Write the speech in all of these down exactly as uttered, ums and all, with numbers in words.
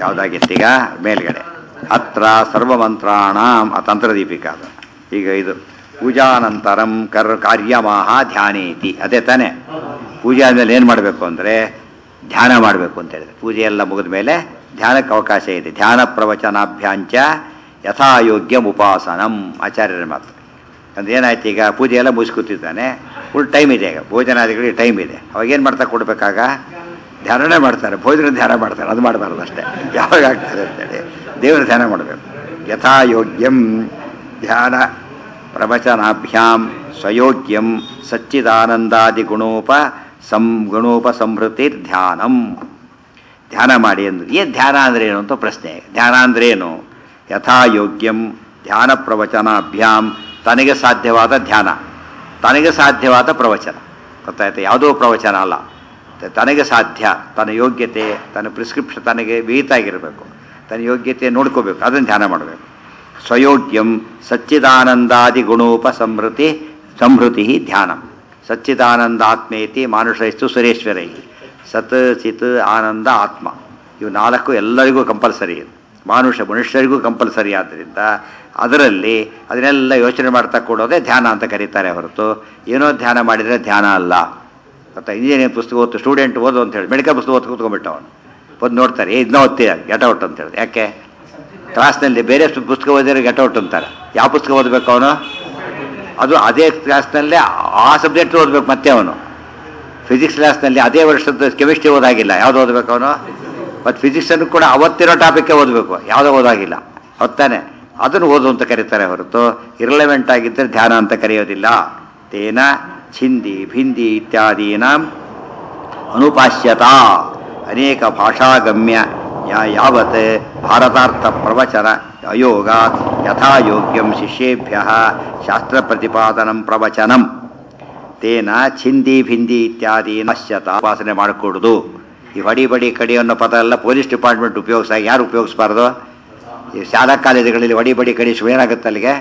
ಯಾವುದಾಗಿತ್ತೀಗ ಮೇಲ್ಗಡೆ ಅತ್ರ ಸರ್ವಮಂತ್ರಾಣಾಂ ಆ ತಂತ್ರದೀಪಿಕ ಅದು. ಈಗ ಇದು ಪೂಜಾನಂತರಂ ಕರ್ ಕಾರ್ಯಮಾಹ ಧ್ಯಾನೇತಿ, ಅದೇ ತಾನೇ. ಪೂಜೆ ಆದಮೇಲೆ ಏನು ಮಾಡಬೇಕು ಅಂದರೆ ಧ್ಯಾನ ಮಾಡಬೇಕು ಅಂತ ಹೇಳಿದ್ರೆ, ಪೂಜೆ ಎಲ್ಲ ಮುಗಿದ ಮೇಲೆ ಧ್ಯಾನಕ್ಕೆ ಅವಕಾಶ ಇದೆ. ಧ್ಯಾನ ಪ್ರವಚನಾಭ್ಯಾಂಚ ಯಥಾಯೋಗ್ಯಂ ಉಪಾಸನಂ ಆಚಾರ್ಯರ ಮಾತು. ಅಂದ್ರೆ ಏನಾಯ್ತು, ಈಗ ಪೂಜೆ ಎಲ್ಲ ಮುಗಿಸ್ಕೊತಿದ್ದಾನೆ, ಫುಲ್ ಟೈಮ್ ಇದೆ, ಈಗ ಭೋಜನಾದಿಗಳಿಗೆ ಟೈಮ್ ಇದೆ. ಅವಾಗ ಏನು ಮಾಡ್ತಾ ಕೊಡಬೇಕಾಗ ಧ್ಯಾನನೇ ಮಾಡ್ತಾರೆ, ಭೋಜನ ಧ್ಯಾನ ಮಾಡ್ತಾರೆ. ಅದು ಮಾಡಬಾರ್ದು ಅಷ್ಟೇ, ಯಾವಾಗ ಆಗ್ತದೆ ಅಂತೇಳಿ ದೇವರ ಧ್ಯಾನ ಮಾಡಬೇಕು. ಯಥಾಯೋಗ್ಯಂ ಧ್ಯಾನ ಪ್ರವಚನಾಭ್ಯಾಂ ಸ್ವಯೋಗ್ಯಂ ಸಚ್ಚಿದಾನಂದಾದಿ ಗುಣೋಪ ಸಂ ಗುಣೋಪ ಸಂಹೃತಿ ಧ್ಯಾನಂ. ಧ್ಯಾನ ಮಾಡಿ ಅಂದ್ರೆ ಏನು, ಧ್ಯಾನ ಅಂದ್ರೆ ಏನು ಅಂತ ಪ್ರಶ್ನೆ. ಧ್ಯಾನ ಅಂದ್ರೆ ಏನು? ಯಥಾಯೋಗ್ಯಂ ಧ್ಯಾನ ಪ್ರವಚನಾಭ್ಯಾಂ, ತನಗೆ ಸಾಧ್ಯವಾದ ಧ್ಯಾನ, ತನಗೆ ಸಾಧ್ಯವಾದ ಪ್ರವಚನ. ಗೊತ್ತಾಯ್ತು? ಯಾವುದೋ ಪ್ರವಚನ ಅಲ್ಲ, ತನಗೆ ಸಾಧ್ಯ, ತನ್ನ ಯೋಗ್ಯತೆ, ತನ್ನ ಪ್ರಿಸ್ಕ್ರಿಪ್ಷನ್ ತನಗೆ ವಿಹಿತಾಗಿರಬೇಕು, ತನ್ನ ಯೋಗ್ಯತೆ ನೋಡ್ಕೋಬೇಕು, ಅದನ್ನು ಧ್ಯಾನ ಮಾಡಬೇಕು. ಸ್ವಯೋಗ್ಯಂ ಸಚ್ಚಿದಾನಂದಾದಿ ಗುಣೋಪ ಸಂಹೃತಿ ಸಂಹೃತಿ ಧ್ಯಾನಂ. ಸಚ್ಚಿದಾನಂದಾತ್ಮೇತಿ ಮಾನುಷೈಸ್ತು ಸುರೇಶ್ವರೈ. ಸತ್ ಚಿತ್ ಆನಂದ ಆತ್ಮ, ಇವು ನಾಲ್ಕು ಎಲ್ಲರಿಗೂ ಕಂಪಲ್ಸರಿ. ಮಾನುಷ ಮನುಷ್ಯರಿಗೂ ಕಂಪಲ್ಸರಿ. ಆದ್ದರಿಂದ ಅದರಲ್ಲಿ ಅದನ್ನೆಲ್ಲ ಯೋಚನೆ ಮಾಡ್ತಾ ಕೊಡೋದೇ ಧ್ಯಾನ ಅಂತ ಕರೀತಾರೆ ಹೊರತು ಏನೋ ಧ್ಯಾನ ಮಾಡಿದರೆ ಧ್ಯಾನ ಅಲ್ಲ. ಮತ್ತು ಇಂಜಿನಿಯರಿಂಗ್ ಪುಸ್ತಕ ಓದ್ತು ಸ್ಟೂಡೆಂಟ್ ಓದು ಅಂತ ಹೇಳಿ ಮೆಡಿಕಲ್ ಪುಸ್ತಕ ಓದ್ ಕೂತ್ಕೊಂಡ್ಬಿಟ್ಟು ಅವನು ಬಂದು ನೋಡ್ತಾರೆ, ಏ ಇದನ್ನ ಓದ್ತೀಯ ಗೆಟ್ ಔಟ್ ಅಂತ ಹೇಳಿ. ಯಾಕೆ? ಕ್ಲಾಸ್ನಲ್ಲಿ ಬೇರೆ ಪುಸ್ತಕ ಓದಿದ್ರೆ ಗೆಟ್ ಔಟ್ ಅಂತಾರೆ. ಯಾವ ಪುಸ್ತಕ ಓದಬೇಕು ಅವನು? ಅದು ಅದೇ ಕ್ಲಾಸ್ನಲ್ಲೇ ಆ ಸಬ್ಜೆಕ್ಟ್ ಓದಬೇಕು. ಮತ್ತೆ ಅವನು ಫಿಸಿಕ್ಸ್ ಕ್ಲಾಸ್ನಲ್ಲಿ ಅದೇ ವರ್ಷದ ಕೆಮಿಸ್ಟ್ರಿ ಓದಾಗಿಲ್ಲ, ಯಾವುದು ಓದಬೇಕು ಅವನು? ಮತ್ತು ಫಿಸಿಕ್ಸನ್ನು ಕೂಡ ಅವತ್ತಿರೋ ಟಾಪಿಕ್ಕೇ ಓದಬೇಕು, ಯಾವುದೋ ಓದಾಗಿಲ್ಲ. ಹೊತ್ತಾನೆ ಅದನ್ನು ಓದು ಅಂತ ಕರೀತಾರೆ ಹೊರತು ಇರ್ಲೆವೆಂಟ್ ಆಗಿದ್ದರೆ ಧ್ಯಾನ ಅಂತ ಕರೆಯೋದಿಲ್ಲ. ತೇನ ಛಿಂದಿ ಭಿಂದಿ ಇತ್ಯಾದೀನಾಂ ಅನುಪಾಶ್ಯತಾ ಅನೇಕ ಭಾಷಾಗಮ್ಯ ಯಾವತ್ ಭಾರತಾರ್ಥ ಪ್ರವಚನ ಅಯೋಗಾತ್ ಯಥಾಯೋಗ್ಯಂ ಶಿಷ್ಯೇಭ್ಯ ಶಾಸ್ತ್ರ ಪ್ರತಿಪಾದನಂ ಪ್ರವಚನಂ ತೇನ ಛಿಂದಿ ಭಿಂದಿ ಇತ್ಯಾದಿ ಪಶ್ಯತಾ. ಉಪಾಸನೆ ಮಾಡಿಕೊಡುದು. ಈ ಹೊಡಿ ಬಡಿ ಕಡಿ ಅನ್ನೋ ಪದ ಎಲ್ಲ ಪೊಲೀಸ್ ಡಿಪಾರ್ಟ್ಮೆಂಟ್ ಉಪಯೋಗಿಸ, ಯಾರು ಉಪಯೋಗಿಸಬಾರ್ದು? ಈ ಶಾಲಾ ಕಾಲೇಜುಗಳಲ್ಲಿ ಹೊಡಿ ಬಡಿ ಕಡಿ ಏನಾಗುತ್ತೆ ಅಲ್ಲಿಗೆ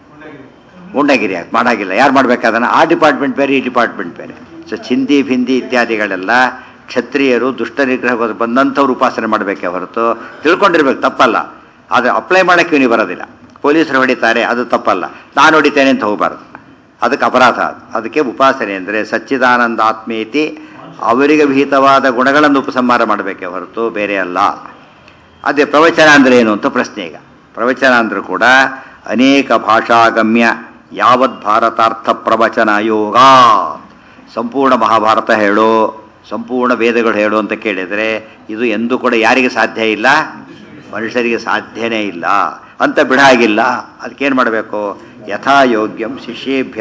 ಉಂಡಗಿರಿ ಮಾಡಾಗಿಲ್ಲ. ಯಾರು ಮಾಡ್ಬೇಕಾದನ್ನ? ಆ ಡಿಪಾರ್ಟ್ಮೆಂಟ್ ಬೇರೆ, ಈ ಡಿಪಾರ್ಟ್ಮೆಂಟ್ ಬೇರೆ. ಸೊ ಚಿಂದಿ ಭಿಂದಿ ಇತ್ಯಾದಿಗಳೆಲ್ಲ ಕ್ಷತ್ರಿಯರು ದುಷ್ಟ ನಿಗ್ರಹ ಬಂದಂಥವ್ರು ಉಪಾಸನೆ ಮಾಡಬೇಕೇ ಹೊರತು ತಿಳ್ಕೊಂಡಿರ್ಬೇಕು, ತಪ್ಪಲ್ಲ. ಆದರೆ ಅಪ್ಲೈ ಮಾಡೋಕ್ಕೆ ನೀವು ಬರೋದಿಲ್ಲ. ಪೊಲೀಸರು ಹೊಡಿತಾರೆ, ಅದು ತಪ್ಪಲ್ಲ, ನಾನು ಹೊಡಿತೇನೆ ಅಂತ ಹೋಗಬಾರ್ದು, ಅದಕ್ಕೆ ಅಪರಾಧ. ಅದಕ್ಕೆ ಉಪಾಸನೆ ಅಂದರೆ ಸಚ್ಚಿದಾನಂದ ಆತ್ಮೇತಿ, ಅವರಿಗೆ ವಿಹಿತವಾದ ಗುಣಗಳನ್ನು ಉಪಸಂಹಾರ ಮಾಡಬೇಕೇ ಹೊರತು ಬೇರೆ ಅಲ್ಲ. ಅದೇ ಪ್ರವಚನ ಅಂದರೆ ಏನು ಅಂತ ಪ್ರಶ್ನೆ. ಈಗ ಪ್ರವಚನ ಅಂದರೂ ಕೂಡ ಅನೇಕ ಭಾಷಾಗಮ್ಯ ಯಾವತ್ ಭಾರತಾರ್ಥ ಪ್ರವಚನ ಯೋಗ. ಸಂಪೂರ್ಣ ಮಹಾಭಾರತ ಹೇಳೋ, ಸಂಪೂರ್ಣ ವೇದಗಳು ಹೇಳು ಅಂತ ಕೇಳಿದರೆ ಇದು ಎಂದೂ ಕೂಡ ಯಾರಿಗೆ ಸಾಧ್ಯ ಇಲ್ಲ? ಮನುಷ್ಯರಿಗೆ ಸಾಧ್ಯನೇ ಇಲ್ಲ ಅಂತ ಬಿಡಾಗಿಲ್ಲ. ಅದಕ್ಕೇನು ಮಾಡಬೇಕು? ಯಥಾಯೋಗ್ಯಂ ಶಿಷ್ಯೇಭ್ಯ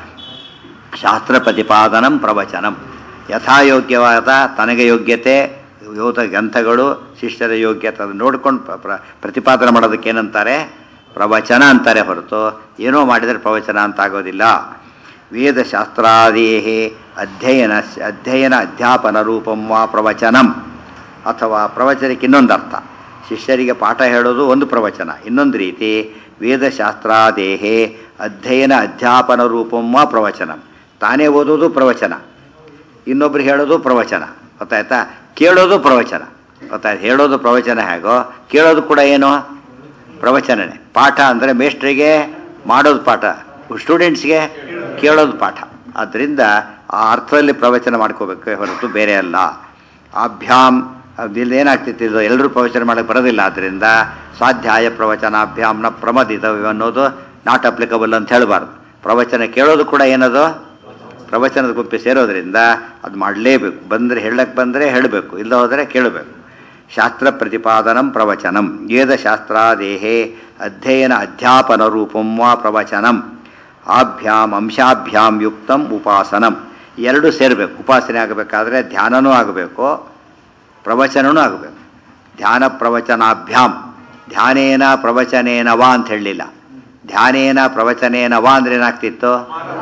ಶಾಸ್ತ್ರ ಪ್ರತಿಪಾದನಂ ಪ್ರವಚನಂ. ಯಥಾಯೋಗ್ಯವಾದ ತನಗೆ ಯೋಗ್ಯತೆ ಯೋಧ ಗ್ರಂಥಗಳು ಶಿಷ್ಯರ ಯೋಗ್ಯತೆ ಅದನ್ನು ನೋಡ್ಕೊಂಡು ಪ್ರ ಪ್ರತಿಪಾದನೆ ಮಾಡೋದಕ್ಕೆ ಏನಂತಾರೆ? ಪ್ರವಚನ ಅಂತಾರೆ ಹೊರತು ಏನೋ ಮಾಡಿದರೆ ಪ್ರವಚನ ಅಂತ ಆಗೋದಿಲ್ಲ. ವೇದಶಾಸ್ತ್ರಾದೇಹೇ ಅಧ್ಯಯನ ಅಧ್ಯಯನ ಅಧ್ಯಾಪನ ರೂಪಂ ವಾ ಪ್ರವಚನಂ. ಅಥವಾ ಪ್ರವಚನಕ್ಕೆ ಇನ್ನೊಂದು ಅರ್ಥ, ಶಿಷ್ಯರಿಗೆ ಪಾಠ ಹೇಳೋದು ಒಂದು ಪ್ರವಚನ. ಇನ್ನೊಂದು ರೀತಿ ವೇದಶಾಸ್ತ್ರಾದೇಹೇ ಅಧ್ಯಯನ ಅಧ್ಯಾಪನ ರೂಪಂ ವಾ ಪ್ರವಚನಂ. ತಾನೇ ಓದೋದು ಪ್ರವಚನ, ಇನ್ನೊಬ್ರು ಹೇಳೋದು ಪ್ರವಚನ. ಗೊತ್ತಾಯ್ತಾ? ಕೇಳೋದು ಪ್ರವಚನ. ಗೊತ್ತಾಯ್ತು? ಹೇಳೋದು ಪ್ರವಚನ ಹೇಗೋ ಕೇಳೋದು ಕೂಡ ಏನು ಪ್ರವಚನನೇ. ಪಾಠ ಅಂದರೆ ಮೇಸ್ಟ್ರಿಗೆ ಮಾಡೋದು ಪಾಠ, ಸ್ಟೂಡೆಂಟ್ಸ್ಗೆ ಕೇಳೋದು ಪಾಠ. ಆದ್ದರಿಂದ ಆ ಅರ್ಥದಲ್ಲಿ ಪ್ರವಚನ ಮಾಡ್ಕೋಬೇಕು ಹೊರತು ಬೇರೆ ಅಲ್ಲ. ಅಭ್ಯಾಮ್ ಇಲ್ಲಿ ಏನಾಗ್ತಿತ್ತು, ಇದು ಎಲ್ಲರೂ ಪ್ರವಚನ ಮಾಡೋಕ್ಕೆ ಬರೋದಿಲ್ಲ. ಆದ್ದರಿಂದ ಸ್ವಾಧ್ಯಾಯ ಪ್ರವಚನಾಭ್ಯಾಮ್ನ ಪ್ರಮದಿತವ್ಯ ಅನ್ನೋದು ನಾಟ್ ಅಪ್ಲಿಕಬಲ್ ಅಂತ ಹೇಳಬಾರ್ದು. ಪ್ರವಚನ ಕೇಳೋದು ಕೂಡ ಏನದು ಪ್ರವಚನದ ಗುಂಪಿ ಸೇರೋದ್ರಿಂದ ಅದು ಮಾಡಲೇಬೇಕು. ಬಂದರೆ ಹೇಳಕ್ಕೆ ಬಂದರೆ ಹೇಳಬೇಕು, ಇಲ್ಲ ಹೋದರೆ ಕೇಳಬೇಕು. ಶಾಸ್ತ್ರ ಪ್ರತಿಪಾದನಂ ಪ್ರವಚನಂ. ವೇದಶಾಸ್ತ್ರಾದೇಹೇ ಅಧ್ಯಯನ ಅಧ್ಯಾಪನ ರೂಪಂ ವಾ ಪ್ರವಚನಂ. ಆಭ್ಯಾಮ್ ಅಂಶಾಭ್ಯಾಮ್ ಯುಕ್ತಂ ಉಪಾಸನಂ. ಎರಡು ಸೇರಬೇಕು. ಉಪಾಸನೆ ಆಗಬೇಕಾದ್ರೆ ಧ್ಯಾನನೂ ಆಗಬೇಕು, ಪ್ರವಚನನೂ ಆಗಬೇಕು. ಧ್ಯಾನ ಪ್ರವಚನಾಭ್ಯಾಮ್. ಧ್ಯಾನೇನ ಪ್ರವಚನೇನ ವಾ ಅಂತ ಹೇಳಲಿಲ್ಲ. ಧ್ಯಾನೇನ ಪ್ರವಚನೇನ ವಾ ಅಂದ್ರೆ ಏನಾಗ್ತಿತ್ತು?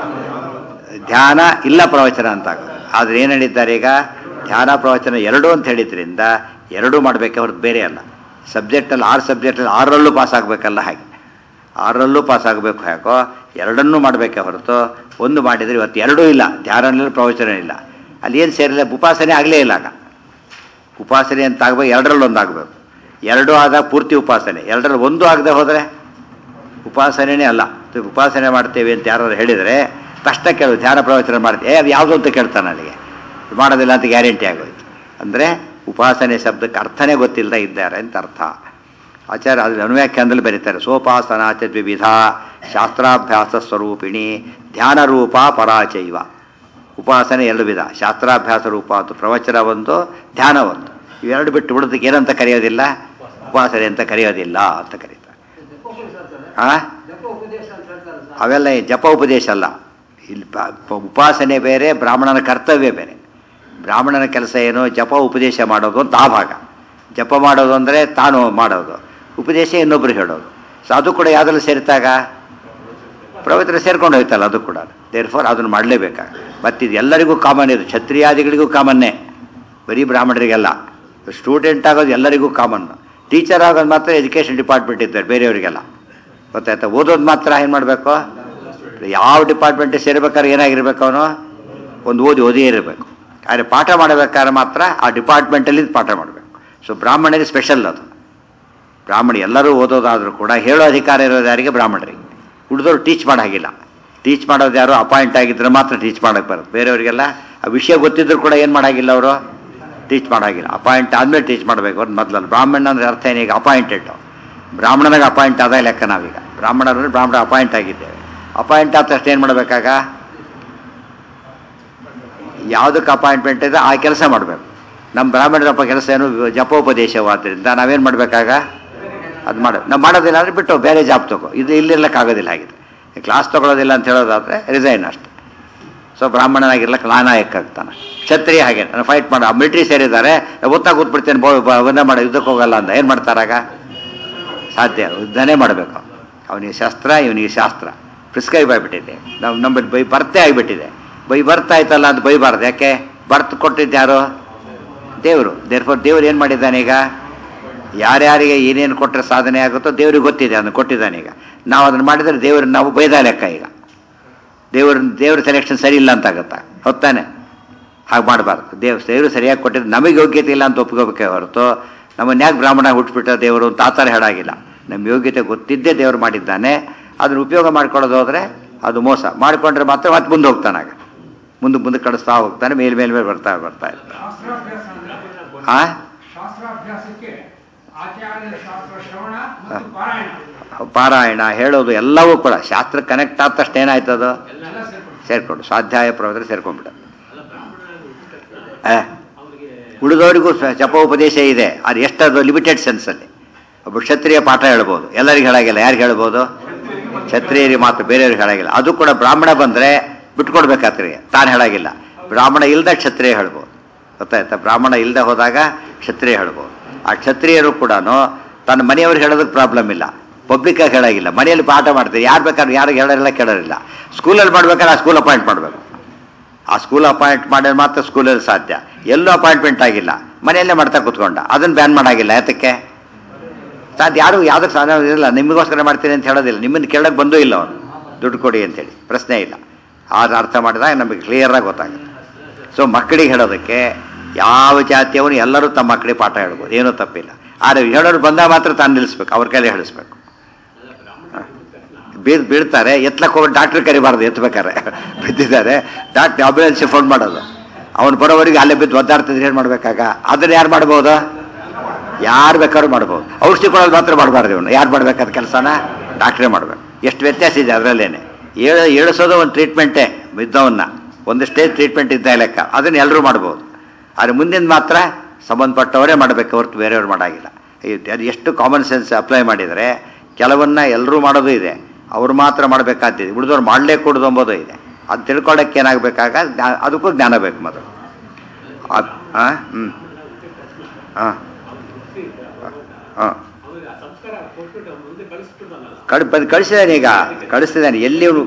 ಧ್ಯಾನ ಇಲ್ಲ ಪ್ರವಚನ ಅಂತ ಆಗೋದು. ಆದರೆ ಏನು ಹೇಳಿದ್ದಾರೆ ಈಗ? ಧ್ಯಾನ ಪ್ರವಚನ ಎರಡು ಅಂತ ಹೇಳಿದ್ರಿಂದ ಎರಡೂ ಮಾಡಬೇಕೆ ಹೊರತು ಬೇರೆ ಅಲ್ಲ. ಸಬ್ಜೆಕ್ಟಲ್ಲಿ ಆರು ಸಬ್ಜೆಕ್ಟಲ್ಲಿ ಆರರಲ್ಲೂ ಪಾಸ್ ಆಗಬೇಕಲ್ಲ, ಹಾಗೆ ಆರರಲ್ಲೂ ಪಾಸ್ ಆಗಬೇಕು. ಯಾಕೋ ಎರಡನ್ನೂ ಮಾಡಬೇಕೆ ಹೊರತು ಒಂದು ಮಾಡಿದರೆ ಇವತ್ತು ಎರಡೂ ಇಲ್ಲ, ಧ್ಯಾನ ಪ್ರವಚನ ಇಲ್ಲ, ಅಲ್ಲಿ ಏನು ಸೇರಿಲ್ಲ, ಉಪಾಸನೆ ಆಗಲೇ ಇಲ್ಲ. ಆಗ ಉಪಾಸನೆ ಅಂತ ಆಗಬೇಕು, ಎರಡರಲ್ಲೊಂದು ಆಗಬೇಕು. ಎರಡೂ ಆದಾಗ ಪೂರ್ತಿ ಉಪಾಸನೆ, ಎರಡರಲ್ಲಿ ಒಂದು ಆಗದೆ ಹೋದರೆ ಉಪಾಸನೆನೇ ಅಲ್ಲ. ಉಪಾಸನೆ ಮಾಡ್ತೇವೆ ಅಂತ ಯಾರು ಹೇಳಿದರೆ ತಕ್ಷಣ ಕೇಳು ಧ್ಯಾನ ಪ್ರವಚನ ಮಾಡ್ತೀವಿ, ಅದು ಯಾವುದು ಅಂತ ಕೇಳ್ತಾನೆ, ನನಗೆ ಮಾಡೋದಿಲ್ಲ ಅಂತ ಗ್ಯಾರಂಟಿ ಆಗೋಯ್ತು. ಅಂದರೆ ಉಪಾಸನೆ ಶಬ್ದಕ್ಕೆ ಅರ್ಥನೇ ಗೊತ್ತಿಲ್ಲದೆ ಇದ್ದಾರೆ ಅಂತ ಅರ್ಥ. ಆಚಾರ್ಯ ಅದ್ರ ಅನುವ್ಯಾಖ್ಯಾನದಲ್ಲಿ ಬರೀತಾರೆ, ಸೋಪಾಸನಾಚ ದ್ವಿವಿಧ ಶಾಸ್ತ್ರಾಭ್ಯಾಸ ಸ್ವರೂಪಿಣಿ ಧ್ಯಾನ ರೂಪ ಪರಾಚೈವ. ಉಪಾಸನೆ ಎರಡು ವಿಧ, ಶಾಸ್ತ್ರಾಭ್ಯಾಸ ರೂಪ ಅಂತ ಪ್ರವಚನ ಒಂದು, ಧ್ಯಾನ ಒಂದು. ಇವೆರಡು ಬಿಟ್ಟು ಬಿಡೋದಕ್ಕೆ ಏನಂತ ಕರೆಯೋದಿಲ್ಲ, ಉಪಾಸನೆ ಅಂತ ಕರೆಯೋದಿಲ್ಲ ಅಂತ ಕರೀತಾರೆ. ಆ ಅವೆಲ್ಲ ಜಪ ಉಪದೇಶ ಅಲ್ಲ. ಇಲ್ಲಿ ಉಪಾಸನೆ ಬೇರೆ, ಬ್ರಾಹ್ಮಣನ ಕರ್ತವ್ಯ ಬೇರೆ. ಬ್ರಾಹ್ಮಣನ ಕೆಲಸ ಏನು, ಜಪ ಉಪದೇಶ ಮಾಡೋದು ಅಂತ ಆ ಭಾಗ. ಜಪ ಮಾಡೋದು ಅಂದರೆ ತಾನು ಮಾಡೋದು, ಉಪದೇಶ ಇನ್ನೊಬ್ರು ಹೇಳೋದು. ಸೊ ಅದು ಕೂಡ ಯಾವುದ್ರಲ್ಲಿ ಸೇರಿತಾಗ ಪ್ರವಚನ ಸೇರ್ಕೊಂಡು ಹೋಯ್ತಲ್ಲ, ಅದು ಕೂಡ ದೇರ್ ಫಾರ್ ಅದನ್ನು ಮಾಡಲೇಬೇಕಾಗ. ಮತ್ತಿದು ಎಲ್ಲರಿಗೂ ಕಾಮನ್, ಇದು ಕ್ಷತ್ರಿಯಾದಿಗಳಿಗೂ ಕಾಮನ್ನೇ, ಬರೀ ಬ್ರಾಹ್ಮಣರಿಗೆಲ್ಲ. ಸ್ಟೂಡೆಂಟ್ ಆಗೋದು ಎಲ್ಲರಿಗೂ ಕಾಮನ್, ಟೀಚರ್ ಆಗೋದು ಮಾತ್ರ ಎಜುಕೇಷನ್ ಡಿಪಾರ್ಟ್ಮೆಂಟ್ ಇದ್ದಾರೆ, ಬೇರೆಯವರಿಗೆಲ್ಲ ಗೊತ್ತಾಯ್ತಾ. ಓದೋದು ಮಾತ್ರ ಏನು ಮಾಡಬೇಕು, ಯಾವ ಡಿಪಾರ್ಟ್ಮೆಂಟಿಗೆ ಸೇರ್ಬೇಕಾದ್ರೆ ಏನಾಗಿರ್ಬೇಕು, ಅವನು ಒಂದು ಓದಿ ಓದಿ ಇರಬೇಕು. ಆದರೆ ಪಾಠ ಮಾಡಬೇಕಾದ್ರೆ ಮಾತ್ರ ಆ ಡಿಪಾರ್ಟ್ಮೆಂಟಲ್ಲಿ ಪಾಠ ಮಾಡಬೇಕು. ಸೊ ಬ್ರಾಹ್ಮಣರಿಗೆ ಸ್ಪೆಷಲ್ ಅದು. ಬ್ರಾಹ್ಮಣ ಎಲ್ಲರೂ ಓದೋದಾದರೂ ಕೂಡ ಹೇಳೋ ಅಧಿಕಾರ ಇರೋದು ಯಾರಿಗೆ, ಬ್ರಾಹ್ಮಣರಿಗೆ. ಉಳಿದವರು ಟೀಚ್ ಮಾಡೋ ಹಾಗಿಲ್ಲ. ಟೀಚ್ ಮಾಡೋದು ಯಾರು ಅಪಾಯಿಂಟ್ ಆಗಿದ್ರೆ ಮಾತ್ರ ಟೀಚ್ ಮಾಡೋಕ್ಕೆ ಬರುತ್ತೆ. ಬೇರೆಯವರಿಗೆಲ್ಲ ಆ ವಿಷಯ ಗೊತ್ತಿದ್ರು ಕೂಡ ಏನು ಮಾಡೋಂಗಿಲ್ಲ, ಅವರು ಟೀಚ್ ಮಾಡೋಂಗಿಲ್ಲ. ಅಪಾಯಿಂಟ್ ಆದಮೇಲೆ ಟೀಚ್ ಮಾಡಬೇಕು ಅವ್ರು ಮೊದಲಲ್ಲ. ಬ್ರಾಹ್ಮಣ ಅಂದರೆ ಅರ್ಥ ಏನೀಗ, ಅಪಾಯಿಂಟೆಡ್. ಬ್ರಾಹ್ಮಣನಾಗ ಅಪಾಯಿಂಟ್ ಆದ ಲೆಕ್ಕ ನಾವೀಗ. ಬ್ರಾಹ್ಮಣರಲ್ಲಿ ಬ್ರಾಹ್ಮಣ ಅಪಾಯಿಂಟ್ ಆಗಿದ್ದೇವೆ. ಅಪಾಯಿಂಟ್ ಆದ ತಕ್ಷಣ ಏನು ಮಾಡಬೇಕಾಗ, ಯಾವುದಕ್ಕೆ ಅಪಾಯಿಂಟ್ಮೆಂಟ್ ಇದೆ ಆ ಕೆಲಸ ಮಾಡಬೇಕು. ನಮ್ಮ ಬ್ರಾಹ್ಮಣರಪ್ಪ ಕೆಲಸ ಏನು, ಜಪೋಪದೇಶವಾದ್ದರಿಂದ ನಾವೇನು ಮಾಡಬೇಕಾಗ ಅದು ಮಾಡ ನಾವು ಮಾಡೋದಿಲ್ಲ ಅಂದರೆ ಬಿಟ್ಟು ಬೇರೆ ಜಾಬ್ ತಗೋ. ಇದು ಇಲ್ಲಿರ್ಲಿಕ್ಕಾಗೋದಿಲ್ಲ. ಆಗಿದೆ ಕ್ಲಾಸ್ ತೊಗೊಳೋದಿಲ್ಲ ಅಂತ ಹೇಳೋದಾದರೆ ರಿಸೈನ್ ಅಷ್ಟೆ. ಸೊ ಬ್ರಾಹ್ಮಣನಾಗಿರ್ಲಿಕ್ಕೆ ನಾನಾಯಕ ಆಗ್ತಾನೆ. ಕ್ಷತ್ರಿಯ ಹಾಗೆ ನಾನು ಫೈಟ್ ಮಾಡೋ ಮಿಲಿಟ್ರಿ ಸೇರಿದ್ದಾರೆ, ಗೊತ್ತಾಗ ಕೂತ್ಬಿಡ್ತೇನೆ, ವನ್ನ ಮಾಡೋ ಯುದ್ಧಕ್ಕೆ ಹೋಗಲ್ಲ ಅಂತ ಏನು ಮಾಡ್ತಾರಾಗ, ಸಾಧ್ಯ. ಯುದ್ಧನೇ ಮಾಡಬೇಕು. ಅವನಿಗೆ ಶಸ್ತ್ರ, ಇವನಿಗೆ ಶಾಸ್ತ್ರ ಪ್ರಿಸ್ಕ್ರೈಬ್ ಆಗಿಬಿಟ್ಟಿದೆ. ನಾವು ನಮ್ಮಲ್ಲಿ ಬೈ ಬರ್ತೇ ಆಗಿಬಿಟ್ಟಿದೆ. ಬೈ ಬರ್ತಾ ಆಯ್ತಲ್ಲ ಅಂತ ಬೈಬಾರ್ದು. ಯಾಕೆ, ಬರ್ತು ಕೊಟ್ಟಿದ್ದು ಯಾರು, ದೇವರು. ದೇರ್ಫೋರ್ ದೇವ್ರು ಏನು ಮಾಡಿದ್ದಾನೆ ಈಗ, ಯಾರ್ಯಾರಿಗೆ ಏನೇನು ಕೊಟ್ಟರೆ ಸಾಧನೆ ಆಗುತ್ತೋ ದೇವ್ರಿಗೆ ಗೊತ್ತಿದೆ, ಅದನ್ನು ಕೊಟ್ಟಿದ್ದಾನೀಗ. ನಾವು ಅದನ್ನು ಮಾಡಿದರೆ ದೇವ್ರನ್ನ ನಾವು ಬೈದ ಲೆಕ್ಕ. ಈಗ ದೇವ್ರ ದೇವ್ರ ಸೆಲೆಕ್ಷನ್ ಸರಿ ಇಲ್ಲ ಅಂತ ಆಗುತ್ತಾ, ಹೊತ್ತಾನೆ. ಹಾಗೆ ಮಾಡಬಾರ್ದು. ದೇವ್ ದೇವರು ಸರಿಯಾಗಿ ಕೊಟ್ಟಿದ್ದು ನಮಗೆ ಯೋಗ್ಯತೆ ಇಲ್ಲ ಅಂತ ಒಪ್ಕೋಬೇಕೇ ಹೊರತು ನಮ್ಮನ್ನು ಯಾಕೆ ಬ್ರಾಹ್ಮಣ ಹುಟ್ಟುಬಿಟ್ಟ ದೇವರು ಅಂತ ಆ ಥರ ಹೇಳಾಗಿಲ್ಲ. ನಮ್ಮ ಯೋಗ್ಯತೆ ಗೊತ್ತಿದ್ದೇ ದೇವರು ಮಾಡಿದ್ದಾನೆ. ಅದನ್ನು ಉಪಯೋಗ ಮಾಡ್ಕೊಳ್ಳೋದು ಹೋದರೆ ಅದು ಮೋಸ. ಮಾಡಿಕೊಂಡ್ರೆ ಮಾತ್ರ ಮತ್ತೆ ಮುಂದೆ ಹೋಗ್ತಾನಾಗ, ಮುಂದೆ ಮುಂದೆ ಕಳಿಸ್ತಾ ಹೋಗ್ತಾನೆ, ಮೇಲೆ ಮೇಲೆ ಮೇಲೆ ಬರ್ತಾ ಬರ್ತಾ ಇರ್ತಾನೆ. ಆ ಪಾರಾಯಣ ಹೇಳೋದು ಎಲ್ಲವೂ ಕೂಡ ಶಾಸ್ತ್ರ ಕನೆಕ್ಟ್ ಆದ ತಕ್ಷಣ ಏನಾಯ್ತದು, ಸೇರ್ಕೊಂಡು ಸ್ವಾಧ್ಯಾಯ ಪ್ರವಚನ ಸೇರ್ಕೊಂಡ್ಬಿಡ. ಉಳಿದವರಿಗೂ ಜಪೋಪದೇಶ ಇದೆ, ಅದು ಎಷ್ಟದು ಲಿಮಿಟೆಡ್ ಸೆನ್ಸಲ್ಲಿ. ಒಬ್ಬ ಕ್ಷತ್ರಿಯ ಪಾಠ ಹೇಳ್ಬೋದು, ಎಲ್ಲರಿಗೆ ಹೇಳಾಗಿಲ್ಲ. ಯಾರಿಗೆ ಹೇಳ್ಬೋದು, ಕ್ಷತ್ರಿಯರಿಗೆ ಮಾತ್ರ, ಬೇರೆಯವ್ರಿಗೆ ಹೇಳಾಗಿಲ್ಲ. ಅದು ಕೂಡ ಬ್ರಾಹ್ಮಣ ಬಂದರೆ ಬಿಟ್ಕೊಡ್ಬೇಕಾತ್ರಿ, ತಾನು ಹೇಳಾಗಿಲ್ಲ. ಬ್ರಾಹ್ಮಣ ಇಲ್ಲದ ಕ್ಷತ್ರಿಯ ಹೇಳ್ಬೋದು, ಗೊತ್ತಾಯ್ತಾ. ಬ್ರಾಹ್ಮಣ ಇಲ್ಲದೆ ಹೋದಾಗ ಕ್ಷತ್ರಿಯ ಹೇಳ್ಬೋದು. ಆ ಕ್ಷತ್ರಿಯರು ಕೂಡ ತನ್ನ ಮನೆಯವ್ರಿಗೆ ಹೇಳೋದಕ್ಕೆ ಪ್ರಾಬ್ಲಮ್ ಇಲ್ಲ, ಪಬ್ಲಿಕ್ಕಾಗಿ ಹೇಳಾಗಿಲ್ಲ. ಮನೆಯಲ್ಲಿ ಪಾಠ ಮಾಡ್ತಾರೆ, ಯಾರು ಬೇಕಾದ್ರೆ ಯಾರಿಗೆ ಹೇಳೋರಿಲ್ಲ ಕೇಳೋರಿಲ್ಲ. ಸ್ಕೂಲಲ್ಲಿ ಮಾಡ್ಬೇಕಾದ್ರೆ ಆ ಸ್ಕೂಲ್ ಅಪಾಯಿಂಟ್ ಮಾಡಬೇಕು. ಆ ಸ್ಕೂಲ್ ಅಪಾಯಿಂಟ್ ಮಾಡಿದ್ರೆ ಮಾತ್ರ ಸ್ಕೂಲಲ್ಲಿ ಸಾಧ್ಯ. ಎಲ್ಲೂ ಅಪಾಯಿಂಟ್ಮೆಂಟ್ ಆಗಿಲ್ಲ, ಮನೆಯಲ್ಲೇ ಮಾಡ್ತಾ ಕೂತ್ಕೊಂಡ, ಅದನ್ನು ಬ್ಯಾನ್ ಮಾಡಾಗಿಲ್ಲ. ಯಾತಕ್ಕೆ ಸಾಧ್ಯ, ಯಾರು ಯಾವುದಕ್ಕೆ ಸಾಧ್ಯ ಇರಲ್ಲ. ನಿಮಗೋಸ್ಕರ ಮಾಡ್ತೀನಿ ಅಂತ ಹೇಳೋದಿಲ್ಲ, ನಿಮ್ಮನ್ನು ಕೇಳೋಕ್ಕೆ ಬಂದೂ ಇಲ್ಲ ಅವನು, ದುಡ್ಡು ಕೊಡಿ ಅಂತೇಳಿ ಪ್ರಶ್ನೆ ಇಲ್ಲ. ಆದ್ರೆ ಅರ್ಥ ಮಾಡಿದಾಗ ನಮಗೆ ಕ್ಲಿಯರಾಗಿ ಗೊತ್ತಾಗುತ್ತೆ. ಸೊ ಮಕ್ಕಳಿಗೆ ಹೇಳೋದಕ್ಕೆ ಯಾವ ಜಾತಿಯವನು ಎಲ್ಲರೂ ತಮ್ಮ ಮಕ್ಕಳಿಗೆ ಪಾಠ ಹೇಳ್ಬೋದು, ಏನೂ ತಪ್ಪಿಲ್ಲ. ಆದರೆ ಹೇಳೋರು ಬಂದಾಗ ಮಾತ್ರ ತಾನು ನಿಲ್ಲಿಸ್ಬೇಕು, ಅವ್ರ ಕೈಲಿ ಹೇಳಿಸ್ಬೇಕು. ಬೀಳ್ ಬೀಳ್ತಾರೆ ಎತ್ತಲಕ್ಕೆ ಹೋಗಿ ಡಾಕ್ಟ್ರ್ ಕರಿಬಾರ್ದು, ಎತ್ತಬೇಕಾರೆ ಬಿದ್ದಿದ್ದಾರೆ ಡಾಕ್ಟ್ರ್ ಆಂಬ್ಯುಲೆನ್ಸ್ ಫೋನ್ ಮಾಡೋದು. ಅವ್ನು ಬರೋವರೆಗೆ ಅಲ್ಲೇ ಬಿದ್ದು ಒದ್ದಾಡ್ತಿದ್ರೆ ಏನು ಮಾಡಬೇಕಾಗ, ಅದನ್ನು ಯಾರು ಮಾಡ್ಬೋದು, ಯಾರು ಬೇಕಾದ್ರೂ ಮಾಡ್ಬೋದು. ಔಷಧಿ ಕೊಡೋದು ಮಾತ್ರ ಮಾಡಬಾರ್ದು. ಇವನು ಯಾರು ಮಾಡಬೇಕಾದ ಕೆಲಸನ ಡಾಕ್ಟ್ರೇ ಮಾಡಬೇಕು. ಎಷ್ಟು ವ್ಯತ್ಯಾಸ ಇದೆ ಅದರಲ್ಲೇನೆ. ಏಳು ಏಳಿಸೋದು ಒಂದು ಟ್ರೀಟ್ಮೆಂಟೇ, ಬಿದ್ದವನ್ನ ಒಂದು ಸ್ಟೇಜ್ ಟ್ರೀಟ್ಮೆಂಟ್ ಇದ್ದ ಲೆಕ್ಕ. ಅದನ್ನು ಎಲ್ಲರೂ ಮಾಡ್ಬೋದು. ಆದರೆ ಮುಂದಿನ ಮಾತ್ರ ಸಂಬಂಧಪಟ್ಟವರೇ ಮಾಡಬೇಕು ಹೊರತು ಬೇರೆಯವ್ರು ಮಾಡೋಂಗಿಲ್ಲ. ಅದು ಎಷ್ಟು ಕಾಮನ್ ಸೆನ್ಸ್ ಅಪ್ಲೈ ಮಾಡಿದರೆ ಕೆಲವನ್ನ ಎಲ್ಲರೂ ಮಾಡೋದು ಇದೆ, ಅವ್ರು ಮಾತ್ರ ಮಾಡಬೇಕಾಗ್ತಿದೆ, ಉಳಿದವ್ರು ಮಾಡಲೇ ಕೊಡೋದು ಎಂಬುದು ಇದೆ. ಅದು ತಿಳ್ಕೊಳ್ಳೋಕ್ಕೆ ಏನಾಗಬೇಕಾಗ ಅದಕ್ಕೂ ಜ್ಞಾನ ಬೇಕು ಮೊದಲು. ಹಾಂ ಹ್ಞೂ ಹಾಂ ಹಾಂ ಕಳ್ ಬಂದು ಕಳಿಸಿದಾನೆ, ಈಗ ಕಳಿಸ್ತಿದ್ದಾನೆ. ಎಲ್ಲಿ ಅವನು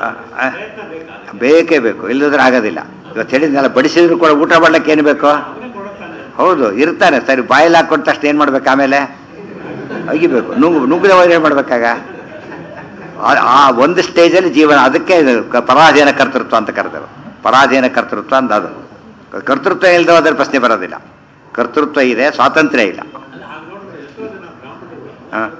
ಬೇಕೇ ಬೇಕು, ಇಲ್ಲದ್ರೆ ಆಗೋದಿಲ್ಲ. ಇವತ್ತು ಹೇಳಿದ್ನೆಲ್ಲ ಬಡಿಸಿದ್ರು ಕೂಡ ಊಟ ಮಾಡ್ಲಿಕ್ಕೆ ಏನು ಬೇಕು, ಹೌದು ಇರ್ತಾನೆ. ಸರಿ ಬಾಯಲ್ಲಿ ಹಾಕೊಂಡ ತಕ್ಷಣ ಏನು ಮಾಡ್ಬೇಕು, ಆಮೇಲೆ ಅಗಿಬೇಕು. ನುಂಗು ನುಗ್ಗದೆ ಹೋದ್ರೆ ಏನು ಮಾಡ್ಬೇಕಾಗ, ಆ ಒಂದು ಸ್ಟೇಜಲ್ಲಿ ಜೀವನ. ಅದಕ್ಕೆ ಪರಾಧೀನ ಕರ್ತೃತ್ವ ಅಂತ ಕರೆದರು. ಪರಾಧೀನ ಕರ್ತೃತ್ವ ಅಂತ ಅದು. ಕರ್ತೃತ್ವ ಇಲ್ಲದೆ ಹೋದ್ರೆ ಪ್ರಶ್ನೆ ಬರೋದಿಲ್ಲ. ಕರ್ತೃತ್ವ ಇದೆ, ಸ್ವಾತಂತ್ರ್ಯ ಇಲ್ಲ. ಹಾಂ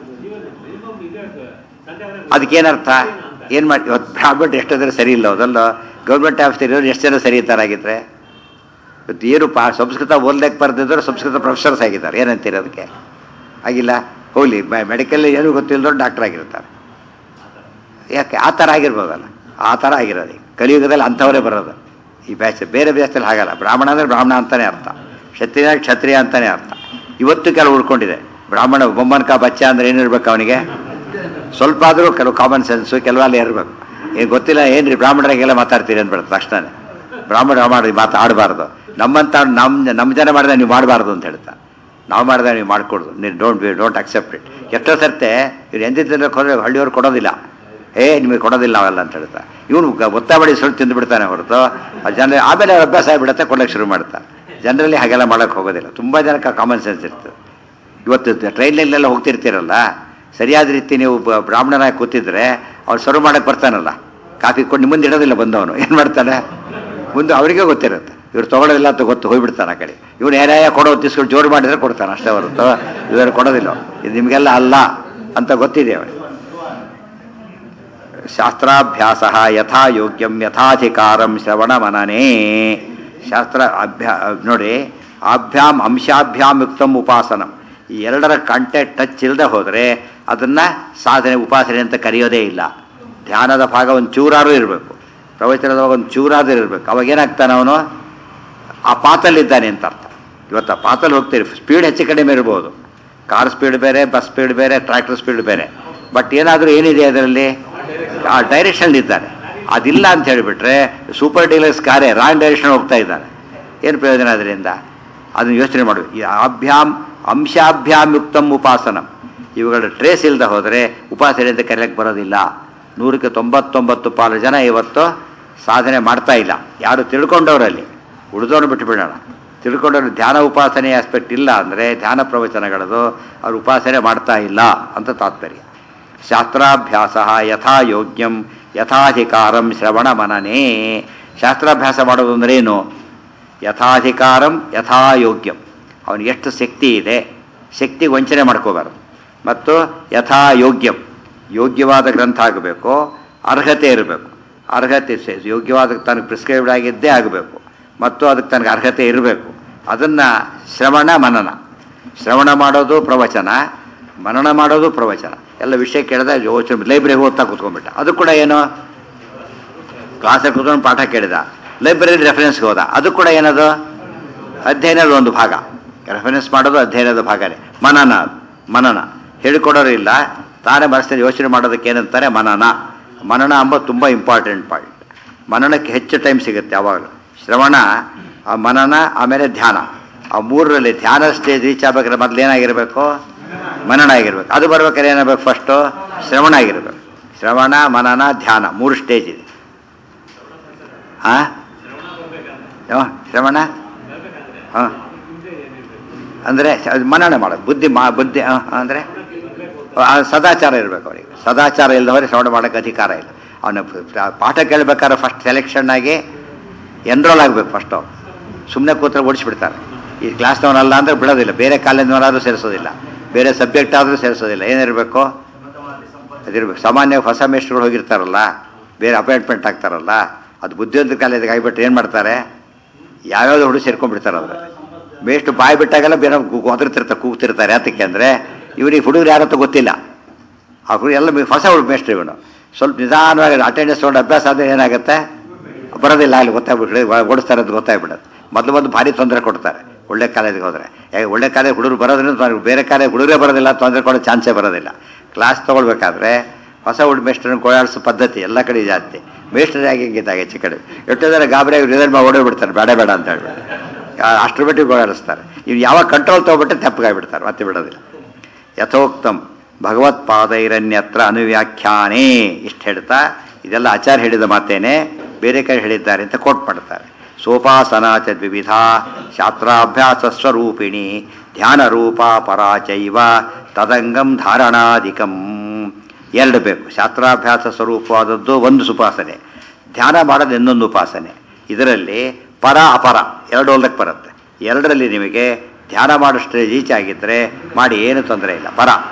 ಅದಕ್ಕೇನರ್ಥ ಏನು ಮಾಡಿ ಇವತ್ತು ಬ್ರಾಹ್ಮಣ ಎಷ್ಟಾದ್ರೆ ಸರಿ ಇಲ್ಲ ಅದಲ್ಲ ಗೌರ್ಮೆಂಟ್ ಆಫೀಸರ್ ಇರೋರು ಎಷ್ಟು ಜನ ಸರಿ ಇದ್ದಾರಾಗಿದ್ರೆ ಇವತ್ತು ಏನು ಪಾ ಸಂಸ್ಕೃತ ಓದ್ಲಿಕ್ಕೆ ಬರ್ದಿದ್ರು ಸಂಸ್ಕೃತ ಪ್ರೊಫೆಸರ್ಸ್ ಆಗಿದ್ದಾರೆ ಏನಂತೀರಿ ಅದಕ್ಕೆ ಆಗಿಲ್ಲ ಹೋಗ್ಲಿ ಮೆಡಿಕಲ್ ಏನೂ ಗೊತ್ತಿಲ್ಲದವ್ರು ಡಾಕ್ಟರ್ ಆಗಿರ್ತಾರೆ ಯಾಕೆ ಆ ಥರ ಆಗಿರ್ಬೋದಲ್ಲ ಆ ಥರ ಆಗಿರೋದು ಕಲಿಯುಗದಲ್ಲಿ ಅಂಥವರೇ ಬರೋದು ಈ ಬ್ಯಾಚ್ ಬೇರೆ ಬ್ಯಾಚಲ್ಲಿ ಹಾಗಲ್ಲ ಬ್ರಾಹ್ಮಣ ಅಂದರೆ ಬ್ರಾಹ್ಮಣ ಅಂತಲೇ ಅರ್ಥ ಕ್ಷತ್ರಿಯ ಕ್ಷತ್ರಿಯ ಅಂತಲೇ ಅರ್ಥ ಇವತ್ತು ಕೆಲವು ಉಳ್ಕೊಂಡಿದೆ ಬ್ರಾಹ್ಮಣ ಬೊಮ್ಮನ್ಕ ಬಚ್ಚ ಅಂದರೆ ಏನಿರ್ಬೇಕು ಅವನಿಗೆ ಸ್ವಲ್ಪ ಆದರೂ ಕೆಲವು ಕಾಮನ್ ಸೆನ್ಸು ಕೆಲವಲ್ಲಿ ಇರಬೇಕು ಏನು ಗೊತ್ತಿಲ್ಲ ಏನ್ರಿ ಬ್ರಾಹ್ಮಣರಿಗೆಲ್ಲ ಮಾತಾಡ್ತೀರಿ ಅಂದ್ಬಿಡುತ್ತೆ ತಕ್ಷಣ ಬ್ರಾಹ್ಮಣ ಮಾಡಿ ಮಾತಾಡಬಾರ್ದು ನಮ್ಮಂತ ನಮ್ಮ ನಮ್ಮ ಜನ ಮಾಡಿದ್ರೆ ನೀವು ಮಾಡಬಾರ್ದು ಅಂತ ಹೇಳ್ತಾ ನಾವು ಮಾಡಿದ್ರೆ ನೀವು ಮಾಡಿಕೊಡ್ದು ನೀವು don't be don't accept it ಎಷ್ಟೋ ಸರ್ತೆ ಇವ್ರು ಎಂದಿದ್ದರೆ ಹಳ್ಳಿಯವ್ರು ಕೊಡೋದಿಲ್ಲ ಏ ನಿಮಗೆ ಕೊಡೋದಿಲ್ಲ ನಾವೆಲ್ಲ ಅಂತ ಹೇಳ್ತಾ ಇವನು ಒತ್ತ ಬಡಿ ಸುಳ್ಳು ತಿಂದು ಬಿಡ್ತಾನೆ ಹೊರತು ಜನ ಆಮೇಲೆ ಅವ್ರ ಅಭ್ಯಾಸ ಆಗಿಬಿಡುತ್ತೆ ಕೊಡೋಕ್ಕೆ ಶುರು ಮಾಡ್ತಾರೆ ಜನರಲ್ಲಿ ಹಾಗೆಲ್ಲ ಮಾಡೋಕ್ಕೆ ಹೋಗೋದಿಲ್ಲ ತುಂಬ ಜನಕ್ಕೆ ಕಾಮನ್ ಸೆನ್ಸ್ ಇರ್ತದೆ ಇವತ್ತು ಟ್ರೈನಲ್ಲೆಲ್ಲ ಹೋಗ್ತಿರ್ತೀರಲ್ಲ ಸರಿಯಾದ ರೀತಿ ನೀವು ಬ್ರಾಹ್ಮಣನಾಗಿ ಕೂತಿದ್ರೆ ಅವ್ರು ಸರ್ವ್ ಮಾಡೋಕ್ಕೆ ಬರ್ತಾನಲ್ಲ ಕಾಫಿ ಕೊಟ್ಟು ಮುಂದೆ ಇಡೋದಿಲ್ಲ ಬಂದವನು ಏನು ಮಾಡ್ತಾನೆ ಮುಂದೆ ಅವರಿಗೇ ಗೊತ್ತಿರುತ್ತೆ ಇವ್ರು ತೊಗೊಳ್ಳೋದಿಲ್ಲ ಅಂತ ಗೊತ್ತು ಹೋಗ್ಬಿಡ್ತಾನೆ ಆ ಕಡೆ ಇವ್ನು ಏನಾಯ ಕೊಡೋ ತಿಸ್ಕೊಂಡು ಜೋರು ಮಾಡಿದ್ರೆ ಕೊಡ್ತಾನೆ ಅಷ್ಟೇ ಹೊರತು ಇವರು ಕೊಡೋದಿಲ್ಲ ಇದು ನಿಮಗೆಲ್ಲ ಅಲ್ಲ ಅಂತ ಗೊತ್ತಿದೆ ಅವನಿಗೆ ಶಾಸ್ತ್ರಾಭ್ಯಾಸ ಯಥಾ ಯೋಗ್ಯಂ ಯಥಾಧಿಕಾರಂ ಶ್ರವಣ ಮನನೇ ಶಾಸ್ತ್ರ ಅಭ್ಯಾ ನೋಡಿ ಅಭ್ಯಾಮ್ ಅಂಶಾಭ್ಯಾಮ್ ಯುಕ್ತಂ ಉಪಾಸನಂ ಈ ಎರಡರ ಕಾಂಟ್ಯಾಕ್ಟ್ ಟಚ್ ಇಲ್ಲದೆ ಹೋದರೆ ಅದನ್ನು ಸಾಧನೆ ಉಪಾಸನೆ ಅಂತ ಕರೆಯೋದೇ ಇಲ್ಲ ಧ್ಯಾನದ ಭಾಗ ಒಂದು ಚೂರಾರು ಇರಬೇಕು ಪ್ರವಚನದ ಭಾಗ ಒಂದು ಚೂರಾದರೂ ಇರಬೇಕು ಅವಾಗ ಏನಾಗ್ತಾನೆ ಅವನು ಆ ಪಾತಲ್ಲಿದ್ದಾನೆ ಅಂತ ಅರ್ಥ ಇವತ್ತು ಆ ಪಾತಲ್ಲಿ ಹೋಗ್ತೀರಿ ಸ್ಪೀಡ್ ಹೆಚ್ಚು ಕಡಿಮೆ ಇರ್ಬೋದು ಕಾರ್ ಸ್ಪೀಡ್ ಬೇರೆ ಬಸ್ ಸ್ಪೀಡ್ ಬೇರೆ ಟ್ರ್ಯಾಕ್ಟರ್ ಸ್ಪೀಡ್ ಬೇರೆ ಬಟ್ ಏನಾದರೂ ಏನಿದೆ ಅದರಲ್ಲಿ ಆ ಡೈರೆಕ್ಷನ್ ಇದ್ದಾನೆ ಅದಿಲ್ಲ ಅಂತ ಹೇಳಿಬಿಟ್ರೆ ಸೂಪರ್ ಡೀಲರ್ಸ್ ಕಾರೇ ರಾಂಗ್ ಡೈರೆಕ್ಷನ್ ಹೋಗ್ತಾ ಇದ್ದಾನೆ ಏನು ಪ್ರಯೋಜನ ಅದರಿಂದ ಅದನ್ನು ಯೋಚನೆ ಮಾಡಬೇಕು ಈ ಅಭ್ಯಾಮ್ ಅಂಶಾಭ್ಯಾಮ್ ಯುಕ್ತಂ ಉಪಾಸನಂ ಇವುಗಳ ಟ್ರೇಸ್ ಇಲ್ಲದೆ ಹೋದರೆ ಉಪಾಸನೆ ಅಂತ ಕರೆಯಕ್ಕೆ ಬರೋದಿಲ್ಲ ನೂರಕ್ಕೆ ತೊಂಬತ್ತೊಂಬತ್ತು ಪಾಲು ಜನ ಇವತ್ತು ಸಾಧನೆ ಮಾಡ್ತಾ ಇಲ್ಲ ಯಾರು ತಿಳ್ಕೊಂಡವರಲ್ಲಿ ಉಳಿದವನು ಬಿಟ್ಟು ಬಿಡೋಣ ತಿಳ್ಕೊಂಡವ್ರು ಧ್ಯಾನ ಉಪಾಸನೆ ಆಸ್ಪೆಕ್ಟ್ ಇಲ್ಲ ಅಂದರೆ ಧ್ಯಾನ ಪ್ರವಚನಗಳದು ಅವ್ರು ಉಪಾಸನೆ ಮಾಡ್ತಾ ಇಲ್ಲ ಅಂತ ತಾತ್ಪರ್ಯ ಶಾಸ್ತ್ರಾಭ್ಯಾಸ ಯಥಾ ಯೋಗ್ಯಂ ಯಥಾಧಿಕಾರಂ ಶ್ರವಣ ಮನನೇ ಶಾಸ್ತ್ರಾಭ್ಯಾಸ ಮಾಡೋದು ಅಂದ್ರೆ ಏನು ಯಥಾಧಿಕಾರಂ ಯಥಾ ಯೋಗ್ಯಂ ಅವನಿಗೆ ಎಷ್ಟು ಶಕ್ತಿ ಇದೆ ಶಕ್ತಿ ವಂಚನೆ ಮಾಡ್ಕೋಬಾರ್ದು ಮತ್ತು ಯಥಾ ಯೋಗ್ಯಂ ಯೋಗ್ಯವಾದ ಗ್ರಂಥ ಆಗಬೇಕು ಅರ್ಹತೆ ಇರಬೇಕು ಅರ್ಹತೆ ಯೋಗ್ಯವಾದ ತನಗೆ ಪ್ರಿಸ್ಕ್ರೈಬ್ಡ್ ಆಗಿದ್ದೇ ಆಗಬೇಕು ಮತ್ತು ಅದಕ್ಕೆ ತನಗೆ ಅರ್ಹತೆ ಇರಬೇಕು ಅದನ್ನು ಶ್ರವಣ ಮನನ ಶ್ರವಣ ಮಾಡೋದು ಪ್ರವಚನ ಮನನ ಮಾಡೋದು ಪ್ರವಚನ ಎಲ್ಲ ವಿಷಯ ಕೇಳಿದ ಯೋಚನೆ ಲೈಬ್ರರಿಗೆ ಓದ್ತಾ ಕೂತ್ಕೊಂಡ್ಬಿಟ್ಟ ಅದು ಕೂಡ ಏನು ಕ್ಲಾಸಲ್ಲಿ ಕೂತ್ಕೊಂಡು ಪಾಠ ಕೇಳಿದ ಲೈಬ್ರರಿ ರೆಫರೆನ್ಸ್ಗೆ ಹೋದ ಅದು ಕೂಡ ಏನದು ಅಧ್ಯಯನದ ಒಂದು ಭಾಗ ರೆಫರೆನ್ಸ್ ಮಾಡೋದು ಅಧ್ಯಯನದ ಭಾಗನೇ ಮನನ ಮನನ ಹೇಳಿಕೊಡೋರು ಇಲ್ಲ ತಾನೇ ಮನಸ್ಸಿನಲ್ಲಿ ಯೋಚನೆ ಮಾಡೋದಕ್ಕೆ ಏನಂತಾರೆ ಮನನ ಮನನ ಅಂಬೋದು ತುಂಬ ಇಂಪಾರ್ಟೆಂಟ್ ಪಾಯಿಂಟ್ ಮನನಕ್ಕೆ ಹೆಚ್ಚು ಟೈಮ್ ಸಿಗುತ್ತೆ ಯಾವಾಗಲೂ ಶ್ರವಣ ಮನನ ಆಮೇಲೆ ಧ್ಯಾನ ಆ ಮೂರರಲ್ಲಿ ಧ್ಯಾನ ಸ್ಟೇಜ್ ರೀಚ್ ಆಗ್ಬೇಕಾದ್ರೆ ಮೊದಲು ಏನಾಗಿರಬೇಕು ಮನನ ಆಗಿರ್ಬೇಕು ಅದು ಬರ್ಬೇಕಾದ್ರೆ ಏನಾಗಬೇಕು ಫಸ್ಟು ಶ್ರವಣ ಆಗಿರ್ಬೇಕು ಶ್ರವಣ ಮನನ ಧ್ಯಾನ ಮೂರು ಸ್ಟೇಜ್ ಇದೆ ಹಾಂ ಶ್ರವಣ ಹಾಂ ಅಂದರೆ ಮನನ ಮಾಡೋದು ಬುದ್ಧಿ ಮಾ ಬುದ್ಧಿ ಅಂದರೆ ಸದಾಚಾರ ಇರಬೇಕು ಅವರಿಗೆ ಸದಾಚಾರ ಇಲ್ಲದವರೆ ಶ್ರವಣ ಮಾಡೋಕ್ಕೆ ಅಧಿಕಾರ ಇಲ್ಲ ಅವನ ಪಾಠ ಕೇಳಬೇಕಾದ್ರೆ ಫಸ್ಟ್ ಸೆಲೆಕ್ಷನ್ ಆಗಿ ಎನ್ರೋಲ್ ಆಗಬೇಕು ಫಸ್ಟು ಸುಮ್ಮನೆ ಕೂತ್ರೆ ಓಡಿಸ್ಬಿಡ್ತಾರೆ ಈ ಕ್ಲಾಸ್ನವನಲ್ಲ ಅಂದರೆ ಬಿಡೋದಿಲ್ಲ ಬೇರೆ ಕಾಲೇಜ್ನವರಾದರೂ ಸೇರಿಸೋದಿಲ್ಲ ಬೇರೆ ಸಬ್ಜೆಕ್ಟ್ ಆದರೂ ಸೇರಿಸೋದಿಲ್ಲ ಏನಿರಬೇಕು ಅದಿರ್ಬೇಕು ಸಾಮಾನ್ಯ ಹೊಸ ಮೇಸ್ಟ್ರುಗಳು ಹೋಗಿರ್ತಾರಲ್ಲ ಬೇರೆ ಅಪಾಯಿಂಟ್ಮೆಂಟ್ ಆಗ್ತಾರಲ್ಲ ಅದು ಬುದ್ಧಿವಂತ ಕಾಲೇಜಿಗೆ ಆಗಿಬಿಟ್ರೆ ಏನು ಮಾಡ್ತಾರೆ ಯಾವ್ಯಾವ್ದು ಹುಡುಗಿ ಸೇರ್ಕೊಂಡ್ಬಿಡ್ತಾರಲ್ಲ ಮೇಷ್ಟು ಬಾಯಿ ಬಿಟ್ಟಾಗೆಲ್ಲ ಬೇರೆ ಒದರ್ತಿರ್ತಾರೆ ಕೂಗ್ತಿರ್ತಾರೆ ಯಾತಕ್ಕೆ ಅಂದರೆ ಇವನಿಗೆ ಹುಡುಗರು ಯಾರತ್ತೋ ಗೊತ್ತಿಲ್ಲ ಆ ಹುಡುಗ ಎಲ್ಲ ಹೊಸ ಹುಡುಗ ಮೇಷ್ಟ್ರು ಇವನು ಸ್ವಲ್ಪ ನಿಧಾನವಾಗಿ ಅಟೆಂಡೆನ್ಸ್ ತೊಗೊಂಡು ಅಭ್ಯಾಸ ಆದರೆ ಏನಾಗುತ್ತೆ ಬರೋದಿಲ್ಲ ಅಲ್ಲಿ ಗೊತ್ತಾಗ್ಬಿಟ್ಟು ಓಡಿಸ್ತಾರೆ ಅಂತ ಗೊತ್ತಾಗ್ಬಿಡೋದು ಮೊದಲು ಮೊದಲು ಭಾರಿ ತೊಂದರೆ ಕೊಡ್ತಾರೆ ಒಳ್ಳೆ ಕಾಲೇಜಿಗೆ ಹೋದರೆ ಯಾಕೆ ಒಳ್ಳೆ ಕಾಲೇಜ್ ಹುಡುಗರು ಬರೋದ್ರಿಂದ ಬೇರೆ ಕಾಲೇಜ್ ಹುಡುಗರೇ ಬರೋದಿಲ್ಲ ತೊಂದರೆ ಕೊಡೋ ಚಾನ್ಸೇ ಬರೋದಿಲ್ಲ ಕ್ಲಾಸ್ ತೊಗೊಳ್ಬೇಕಾದ್ರೆ ಹೊಸ ಹುಡುಗ ಮೇಸ್ಟ್ರನ್ನ ಕೊಳ್ಳಾಡಿಸೋ ಪದ್ಧತಿ ಎಲ್ಲ ಕಡೆ ಜಾಸ್ತಿ ಮೇಸ್ಟ್ರ್ ಆಗಿ ಹಿಂಗಿದ್ದಾಗ ಹೆಚ್ಚು ಕಡೆ ಎಷ್ಟೋ ಜನ ಗಾಬರಿಯಾಗಿ ರಿಸಲ್ಟ್ ಮಾಡಿ ಓಡೋಗ್ಬಿಡ್ತಾರೆ ಬೇಡ ಬೇಡ ಅಂತ ಹೇಳ್ಬಿಟ್ಟು ಅಷ್ಟರ ಮಟ್ಟಿಗೆ ಗೋಳಾಡಿಸ್ತಾರೆ ಇವ್ರು ಯಾವಾಗ ಕಂಟ್ರೋಲ್ ತೊಗೊಬಿಟ್ಟೆ ತಪ್ಪಗಾಗ್ಬಿಡ್ತಾರೆ ಮತ್ತೆ ಬಿಡೋದಿಲ್ಲ ಯಥೋಕ್ತಂ ಭಗವತ್ಪಾದೈರನ್ಯತ್ರ ಅನುವ್ಯಾಖ್ಯಾನೇ ಇಷ್ಟು ಹೇಳ್ತಾ ಇದೆಲ್ಲ ಆಚಾರ್ಯ ಹೇಳಿದ ಮಾತೇನೆ ಬೇರೆ ಕಡೆ ಹೇಳಿದ್ದಾರೆ ಅಂತ ಕೋಟ್ ಮಾಡ್ತಾರೆ ಸೋಪಾಸನಾ ಚ ದ್ವಿವಿಧ ಶಾಸ್ತ್ರಾಭ್ಯಾಸ ಸ್ವರೂಪಿಣಿ ಧ್ಯಾನ ರೂಪ ಪರಾಚೈವ ತದಂಗಂ ಧಾರಣಾಧಿಕಂ ಎರಡು ಬೇಕು ಶಾಸ್ತ್ರಾಭ್ಯಾಸ ಸ್ವರೂಪವಾದದ್ದು ಒಂದು ಸುಪಾಸನೆ ಧ್ಯಾನ ಮಾಡೋದು ಇನ್ನೊಂದು ಉಪಾಸನೆ ಇದರಲ್ಲಿ ಪರ ಅಪರ ಎರಡು ಓದಕ್ಕೆ ಬರುತ್ತೆ ಎರಡರಲ್ಲಿ ನಿಮಗೆ ಧ್ಯಾನ ಮಾಡೋಷ್ಟೇ ಈಚೆ ಆಗಿದ್ದರೆ ಮಾಡಿ ಏನು ತೊಂದರೆ ಇಲ್ಲ ಪರ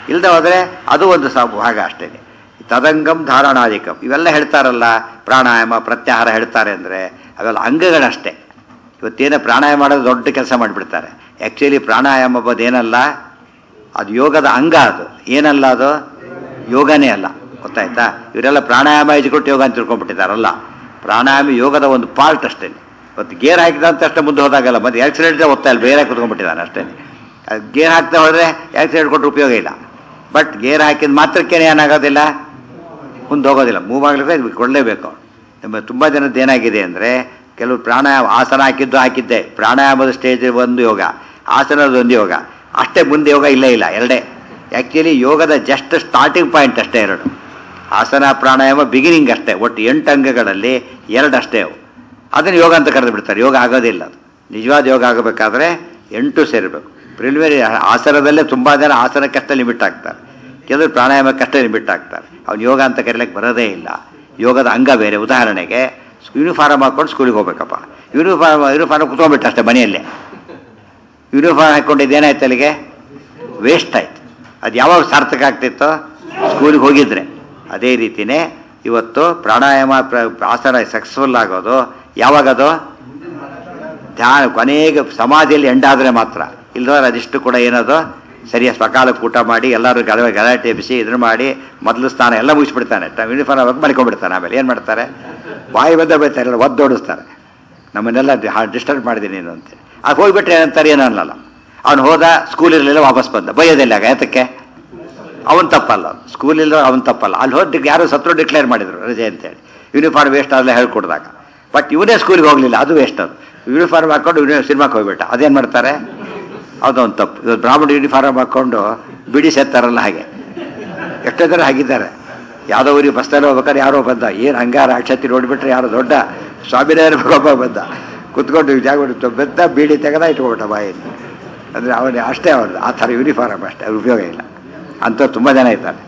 ಇಲ್ಲದೆ ಹೋದರೆ ಅದು ಒಂದು ಸ ಭಾಗ ಅಷ್ಟೇ. ತದಂಗಂ ಧಾರಣಾಧಿಕಂ ಇವೆಲ್ಲ ಹೇಳ್ತಾರಲ್ಲ, ಪ್ರಾಣಾಯಾಮ ಪ್ರತ್ಯಾಹಾರ ಹೇಳ್ತಾರೆ ಅಂದರೆ ಅವೆಲ್ಲ ಅಂಗಗಳಷ್ಟೇ. ಇವತ್ತೇನೋ ಪ್ರಾಣಾಯಾಮ ಮಾಡೋದು ದೊಡ್ಡ ಕೆಲಸ ಮಾಡಿಬಿಡ್ತಾರೆ. ಆ್ಯಕ್ಚುಲಿ ಪ್ರಾಣಾಯಾಮ ಏನಲ್ಲ, ಅದು ಯೋಗದ ಅಂಗ. ಅದು ಏನಲ್ಲ, ಅದು ಯೋಗನೇ ಅಲ್ಲ. ಗೊತ್ತಾಯ್ತಾ? ಇವರೆಲ್ಲ ಪ್ರಾಣಾಯಾಮ ಇಜ್ಕೊಟ್ಟು ಯೋಗ ಅಂತ ತಿಳ್ಕೊಂಡ್ಬಿಟ್ಟಿದ್ದಾರಲ್ಲ. ಪ್ರಾಣಾಯಾಮ ಯೋಗದ ಒಂದು ಪಾರ್ಟ್ ಅಷ್ಟೇ. ಇವತ್ತು ಗೇರ್ ಹಾಕಿದಂತ ಅಷ್ಟೇ ಮುಂದೆ ಹೋದಾಗಲ್ಲ, ಮತ್ತೆ ಆಕ್ಸಿಡೆಂಟ್ ಓದ್ತಾ ಇಲ್ಲ, ಬೇರೆ ಕುತ್ಕೊಂಡ್ಬಿಟ್ಟಿದ್ದಾನೆ ಅಷ್ಟೇ. ಗೇರ್ ಹಾಕ್ತಾ ಹೋದರೆ ಆಕ್ಸಿಡೆಂಟ್ ಕೊಟ್ಟರೆ ಉಪಯೋಗ ಇಲ್ಲ. ಬಟ್ ಗೇರ್ ಹಾಕಿದ ಮಾತ್ರಕ್ಕೇನೆ ಏನಾಗೋದಿಲ್ಲ, ಮುಂದೆ ಹೋಗೋದಿಲ್ಲ. ಮೂವ್ ಆಗಲಿಕ್ಕೆ ಕೊಡಲೇಬೇಕು. ನಮ್ಮ ತುಂಬ ಜನದ್ದು ಏನಾಗಿದೆ ಅಂದರೆ, ಕೆಲವು ಪ್ರಾಣಾಯಾಮ ಆಸನ ಹಾಕಿದ್ದು ಹಾಕಿದ್ದೆ, ಪ್ರಾಣಾಯಾಮದ ಸ್ಟೇಜ್ ಒಂದು ಯೋಗ, ಆಸನದ ಒಂದು ಯೋಗ ಅಷ್ಟೇ, ಮುಂದೆ ಯೋಗ ಇಲ್ಲೇ ಇಲ್ಲ. ಎರಡೇ ಆ್ಯಕ್ಚುಲಿ ಯೋಗದ ಜಸ್ಟ್ ಸ್ಟಾರ್ಟಿಂಗ್ ಪಾಯಿಂಟ್ ಅಷ್ಟೇ ಎರಡು. ಆಸನ ಪ್ರಾಣಾಯಾಮ ಬಿಗಿನಿಂಗ್ ಅಷ್ಟೇ. ಒಟ್ಟು ಎಂಟು ಅಂಗಗಳಲ್ಲಿ ಎರಡು ಅಷ್ಟೇ ಅವು. ಅದನ್ನು ಯೋಗ ಅಂತ ಕರೆದು ಬಿಡ್ತಾರೆ. ಯೋಗ ಆಗೋದಿಲ್ಲ. ಅದು ನಿಜವಾದ ಯೋಗ ಆಗಬೇಕಾದ್ರೆ ಎಂಟು ಸೇರಬೇಕು. ಪ್ರಿಲಿಮಿನರಿ ಆಸನದಲ್ಲೇ ತುಂಬ ಜನ ಆಸನಕ್ಕಷ್ಟೇ ಲಿಮಿಟ್ ಆಗ್ತಾರೆ, ಕೆಲವರು ಪ್ರಾಣಾಯಾಮಕ್ಕಷ್ಟೇ ಲಿಮಿಟ್ ಆಗ್ತಾರೆ. ಅವ್ನು ಯೋಗ ಅಂತ ಕರೀಲಿಕ್ಕೆ ಬರೋದೇ ಇಲ್ಲ. ಯೋಗದ ಅಂಗ ಬೇರೆ. ಉದಾಹರಣೆಗೆ ಯೂನಿಫಾರ್ಮ್ ಹಾಕ್ಕೊಂಡು ಸ್ಕೂಲಿಗೆ ಹೋಗ್ಬೇಕಪ್ಪ, ಯೂನಿಫಾರ್ಮ್ ಯೂನಿಫಾರ್ಮ್ ಕುತ್ಕೊಂಡ್ಬಿಟ್ಟು ಅಷ್ಟೇ ಮನೆಯಲ್ಲೇ. ಯೂನಿಫಾರ್ಮ್ ಹಾಕ್ಕೊಂಡಿದ್ದು ಏನಾಯ್ತು, ಅಲ್ಲಿಗೆ ವೇಸ್ಟ್ ಆಯ್ತು. ಅದು ಯಾವಾಗ ಸಾರ್ಥಕ ಆಗ್ತಿತ್ತೋ, ಸ್ಕೂಲಿಗೆ ಹೋಗಿದ್ರೆ. ಅದೇ ರೀತಿಯೇ ಇವತ್ತು ಪ್ರಾಣಾಯಾಮ ಆಸನ ಸಕ್ಸಸ್ಫುಲ್ ಆಗೋದು ಯಾವಾಗದು, ಧ್ಯಾನ ಕೊನೆಗೆ ಸಮಾಧಿಯಲ್ಲಿ ಎಂಡಾದರೆ ಮಾತ್ರ. ಇಲ್ಲದ್ರೆ ಅದಿಷ್ಟು ಕೂಡ ಏನದು ಸರಿಯಾಗಿ ಸಕಾಲಕ್ಕೆ ಊಟ ಮಾಡಿ ಎಲ್ಲರೂ ಗಲ ಗಲಾಟೆ ಎಬ್ಬಿಸಿ ಇದ್ರ ಮಾಡಿ ಮೊದಲು ಸ್ಥಾನ ಎಲ್ಲ ಮುಗಿಸ್ಬಿಡ್ತಾನೆ. ಯೂನಿಫಾರ್ಮ್ ಆಗಿ ಮಲ್ಕೊಂಡ್ಬಿಡ್ತಾನೆ. ಆಮೇಲೆ ಏನು ಮಾಡ್ತಾರೆ, ಬಾಯಿ ಬಂದ ಬೈತಾರೆ, ಎಲ್ಲ ಒದ್ದೋಡಿಸ್ತಾರೆ. ನಮ್ಮನ್ನೆಲ್ಲ ಡಿಸ್ಟರ್ಬ್ ಮಾಡಿದ್ದೀನಿ ನೀನು ಅಂತೇಳಿ. ಅದು ಹೋಗ್ಬಿಟ್ರೆ ಏನಂತಾರೆ, ಏನೋ ಅನ್ನಲ್ಲ. ಅವ್ನು ಹೋದ, ಸ್ಕೂಲ್ ಇರಲಿಲ್ಲ, ವಾಪಸ್ ಬಂದ, ಬೈಯೋದಿಲ್ಲ. ಆಗ ಯಾತಕ್ಕೆ? ಅವನು ತಪ್ಪಲ್ಲ, ಸ್ಕೂಲ್ ಇಲ್ಲ ಅವನು ತಪ್ಪಲ್ಲ. ಅಲ್ಲಿ ಹೋಗಿ ಯಾರು ಸತ್ರು ಡಿಕ್ಲೇರ್ ಮಾಡಿದ್ರು ರಜೆ ಅಂತೇಳಿ, ಯೂನಿಫಾರ್ಮ್ ವೇಸ್ಟ್ ಆಗಲೇ ಹೇಳ್ಕೊಡ್ದಾಗ. ಬಟ್ ಇವನೇ ಸ್ಕೂಲಿಗೆ ಹೋಗಲಿಲ್ಲ, ಅದು ವೇಸ್ಟ್. ಅದು ಯೂನಿಫಾರ್ಮ್ ಹಾಕ್ಕೊಂಡು ಇವನೇ ಸಿನಿಮಾಕ್ಕೆ ಹೋಗ್ಬಿಟ್ಟ, ಅದೇನು ಮಾಡ್ತಾರೆ, ಅದೊಂದು ತಪ್ಪು. ಇವತ್ತು ಬ್ರಾಹ್ಮಣ ಯೂನಿಫಾರ್ಮ್ ಹಾಕ್ಕೊಂಡು ಬಿಡಿ ಸೇರ್ತಾರಲ್ಲ, ಹಾಗೆ ಎಷ್ಟೋ ಜನ ಹಾಗಿದ್ದಾರೆ. ಯಾವುದೋ ಊರಿಗೆ ಬಸ್ಸಲ್ಲಿ ಹೋಗ್ಬೇಕಾದ್ರೆ ಯಾರೋ ಬಂದ, ಏನು ಹಂಗಾರ ಅಕ್ಷತಿ ನೋಡಿಬಿಟ್ರೆ ಯಾರೋ ದೊಡ್ಡ ಸ್ವಾಮಿನಾರ ಒಬ್ಬ ಬಂದ, ಕುತ್ಕೊಂಡು ಜಾಗ ಬೆದ್ದ ಬೀಡಿ ತೆಗೆದ ಇಟ್ಕೊಬಿಟ್ಟ ಬಾಯಲ್ಲಿ. ಅಂದರೆ ಅವನೇ ಅಷ್ಟೇ, ಅವ್ರದ್ದು ಆ ಥರ ಯೂನಿಫಾರ್ಮ್ ಅಷ್ಟೇ, ಅವ್ರ ಉಪಯೋಗ ಇಲ್ಲ. ಅಂಥವ್ರು ತುಂಬ ಜನ ಇದ್ದಾರೆ.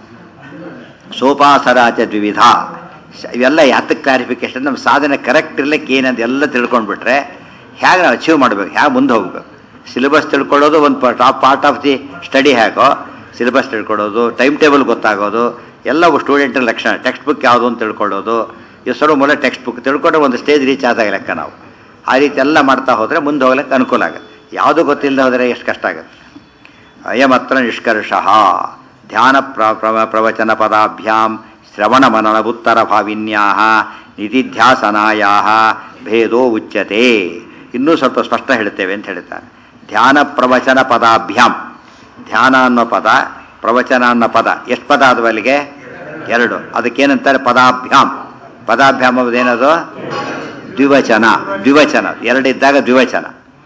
ಸೋಪಾಸರಾಚ ದ್ವಿವಿಧ. ಇವೆಲ್ಲ ಯಾತಕ್ಕೆ ಕ್ಲಾರಿಫಿಕೇಶನ್, ನಮ್ಮ ಸಾಧನೆ ಕರೆಕ್ಟ್ ಇರ್ಲಿಕ್ಕೆ ಏನಂತ ಎಲ್ಲ ತಿಳ್ಕೊಂಡ್ಬಿಟ್ರೆ ಹೇಗೆ ನಾವು ಅಚೀವ್ ಮಾಡಬೇಕು, ಹೇಗೆ ಮುಂದೆ ಹೋಗ್ಬೇಕು. ಸಿಲೆಬಸ್ ತಿಳ್ಕೊಳ್ಳೋದು ಒಂದು top part of the study. ಹೇಗೋ ಸಿಲೆಬಸ್ ತಿಳ್ಕೊಳ್ಳೋದು, ಟೈಮ್ ಟೇಬಲ್ ಗೊತ್ತಾಗೋದು ಎಲ್ಲವೂ ಸ್ಟೂಡೆಂಟಿನ ಲಕ್ಷಣ. ಟೆಕ್ಸ್ಟ್ ಬುಕ್ ಯಾವುದು ಅಂತ ತಿಳ್ಕೊಳ್ಳೋದು, ಈ ಸರ್ವ ಮೂಲ ಟೆಕ್ಸ್ಟ್ ಬುಕ್ ತಿಳ್ಕೊಂಡ್ರೆ ಒಂದು ಸ್ಟೇಜ್ ರೀಚ್ ಆದಾಗ ಲೆಕ್ಕ ನಾವು. ಆ ರೀತಿ ಎಲ್ಲ ಮಾಡ್ತಾ ಹೋದರೆ ಮುಂದೆ ಹೋಗ್ಲಿಕ್ಕೆ ಅನುಕೂಲ ಆಗುತ್ತೆ. ಯಾವುದು ಗೊತ್ತಿಲ್ಲದೆ ಹೋದರೆ ಎಷ್ಟು ಕಷ್ಟ ಆಗುತ್ತೆ. ಅಯಮತ್ರ ನಿಷ್ಕರ್ಷ. ಧ್ಯಾನ ಪ್ರ ಪ್ರವಚನ ಪದಾಭ್ಯಾಂ ಶ್ರವಣ ಮನನ ಉತ್ತರ ಭಾವಿನ್ಯಾ ನಿಧಿಧ್ಯಾಸನಾಯಾ ಭೇದೋ ಉಚ್ಯತೆ. ಇನ್ನೂ ಸ್ವಲ್ಪ ಸ್ಪಷ್ಟ ಹೇಳ್ತೇವೆ ಅಂತ ಹೇಳ್ತಾರೆ. ಧ್ಯಾನ ಪ್ರವಚನ ಪದಾಭ್ಯಾಂ, ಧ್ಯಾನ ಅನ್ನೋ ಪದ, ಪ್ರವಚನ ಅನ್ನೋ ಪದ, ಎಷ್ಟು ಪದ ಅದು ಅಲ್ಲಿಗೆ? ಎರಡು. ಅದಕ್ಕೇನಂತಾರೆ ಪದಾಭ್ಯಾಂ. ಪದಾಭ್ಯಾಂ ಏನದು? ದ್ವಿವಚನ. ದ್ವಿವಚನ ಎರಡಿದ್ದಾಗ ದ್ವಿವಚನ.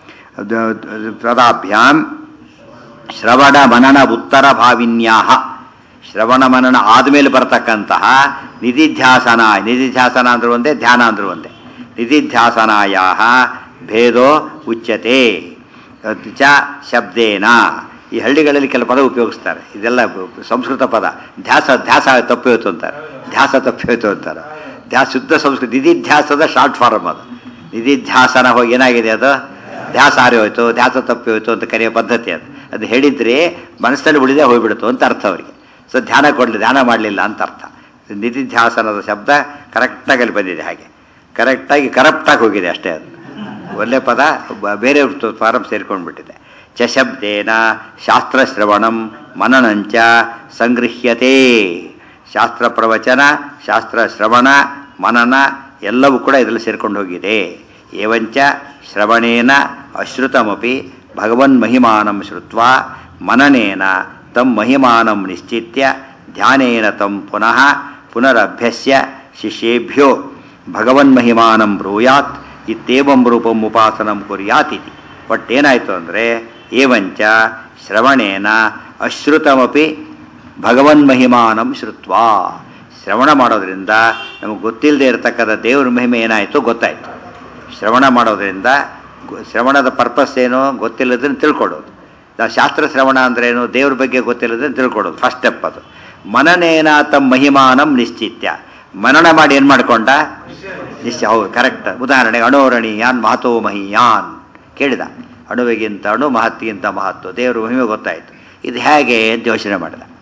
ಪದಾಭ್ಯಾಂ ಶ್ರವಣ ಮನನ ಉತ್ತರ ಭಾವಿನ್ಯಾ. ಶ್ರವಣ ಮನನ ಆದಮೇಲೆ ಬರ್ತಕ್ಕಂತಹ ನಿಧಿಧ್ಯಾಸನ. ನಿಧಿಧ್ಯಾಸನ ಅಂದ್ರೂ ಒಂದೇ, ಧ್ಯಾನ ಅಂದ್ರೂ ಒಂದೇ. ನಿಧಿಧ್ಯಾಸನಾಯ ಭೇದೋ ಉಚ್ಯತೆ ಚ ಶಬ್ದೇನ. ಈ ಹಳ್ಳಿಗಳಲ್ಲಿ ಕೆಲ ಪದ ಉಪಯೋಗಿಸ್ತಾರೆ, ಇದೆಲ್ಲ ಸಂಸ್ಕೃತ ಪದ. ಧ್ಯಾಸ ಧ್ಯಾಸ ತಪ್ಪೋಯ್ತು ಅಂತಾರೆ, ಧ್ಯಾಸ ತಪ್ಪೋಯ್ತು ಅಂತಾರೆ. ಧ್ಯಾಸ ಶುದ್ಧ ಸಂಸ್ಕೃತ. ನಿಧಿಧ್ಯಾಸದ ಶಾರ್ಟ್ ಫಾರ್ಮ್ ಅದು. ನಿಧಿಧ್ಯಾಸನ ಹೋಗಿ ಏನಾಗಿದೆ, ಅದು ಧ್ಯಾಸ ಹಾರಿ ಹೋಯ್ತು, ಧ್ಯಾಸ ತಪ್ಪಿ ಹೋಯ್ತು ಅಂತ ಕರೆಯೋ ಪದ್ಧತಿ ಅದು. ಅದು ಹೇಳಿದ್ರೆ ಮನಸ್ಸಲ್ಲಿ ಉಳಿದೇ ಹೋಗ್ಬಿಡ್ತು ಅಂತ ಅರ್ಥ ಅವರಿಗೆ. ಸೊ ಧ್ಯಾನ ಕೊಡಲಿ, ಧ್ಯಾನ ಮಾಡಲಿಲ್ಲ ಅಂತ ಅರ್ಥ. ನಿಧಿಧ್ಯಾಸನದ ಶಬ್ದ ಕರೆಕ್ಟಾಗಿ ಅಲ್ಲಿ ಬಂದಿದೆ. ಹಾಗೆ ಕರೆಕ್ಟಾಗಿ ಕರಪ್ಟಾಗಿ ಹೋಗಿದೆ ಅಷ್ಟೇ. ಅದು ಒಳ್ಳೆ ಪದ ಬೇರೆ ಫಾರಂ ಸೇರ್ಕೊಂಡ್ಬಿಟ್ಟಿದೆ. ಚ ಶಬ್ದೇನ ಶಾಸ್ತ್ರಶ್ರವಣಂ ಮನನಂಚ ಸಂಗೃಹ್ಯತೆ. ಶಾಸ್ತ್ರ ಪ್ರವಚನ, ಶಾಸ್ತ್ರ ಶ್ರವಣ, ಮನನ ಎಲ್ಲವೂ ಕೂಡ ಇದರಲ್ಲಿ ಸೇರ್ಕೊಂಡು ಹೋಗಿದೆ. ಏವಂಚ ಶ್ರವಣೇನ ಅಶ್ರುತಮಪಿ ಭಗವನ್ ಮಹಿಮಾನಂ ಶ್ರುತ್ವಾ ಮನನೇನ ತಂ ಮಹಿಮಾನಂ ನಿಶ್ಚಿತ್ಯ ಧ್ಯಾನೇನ ತಂ ಪುನಃ ಪುನರಭ್ಯಸ್ಯ ಶಿಷ್ಯೇಭ್ಯೋ ಭಗವನ್ ಮಹಿಮಾನಂ ಬ್ರೂಯಾತ್ ಇತ್ಯೇವಂ ರೂಪಂ ಉಪಾಸನಂ ಕುರ್ಯಾತ್ ಇತಿ. ಒಟ್ಟೇನಾಯಿತು ಅಂದರೆ, ಏವಂಚ ಶ್ರವಣೇನ ಅಶ್ರುತಮಪಿ ಭಗವನ್ ಮಹಿಮಾನಂ ಶ್ರುತ್ವಾ. ಶ್ರವಣ ಮಾಡೋದ್ರಿಂದ ನಮಗೆ ಗೊತ್ತಿಲ್ಲದೆ ಇರತಕ್ಕಂಥ ದೇವ್ರ ಮಹಿಮೆ ಏನಾಯಿತು ಗೊತ್ತಾಯಿತು. ಶ್ರವಣ ಮಾಡೋದ್ರಿಂದ ಶ್ರವಣದ ಪರ್ಪಸ್ ಏನು ಗೊತ್ತಿಲ್ಲದನ್ನು ತಿಳ್ಕೊಡೋದು. ನಾವು ಶಾಸ್ತ್ರ ಶ್ರವಣ ಅಂದ್ರೇನು, ದೇವ್ರ ಬಗ್ಗೆ ಗೊತ್ತಿಲ್ಲದನ್ನು ತಿಳ್ಕೊಡೋದು ಫಸ್ಟ್ ಸ್ಟೆಪ್ ಅದು. ಮನನೇನ ತಮ್ಮ ಮಹಿಮಾನಂ ನಿಶ್ಚಿತ್ಯ. ಮನನ ಮಾಡಿ ಏನು ಮಾಡ್ಕೊಂಡ? ನಿಶ್ಚಯ. ಹೌದು, ಕರೆಕ್ಟ್. ಉದಾಹರಣೆಗೆ ಅಣೋರಣೀಯಾನ್ ಮಹತೋ ಮಹಿಯಾನ್ ಕೇಳಿದ. ಅಣುವಿಗಿಂತ ಅಣು, ಮಹತ್ತಿಗಿಂತ ಮಹತ್ವ, ದೇವರು ಮಹಿಮೆ ಗೊತ್ತಾಯಿತು. ಇದು ಹೇಗೆ ಅಂತ ಯೋಚನೆ ಮಾಡಿದ.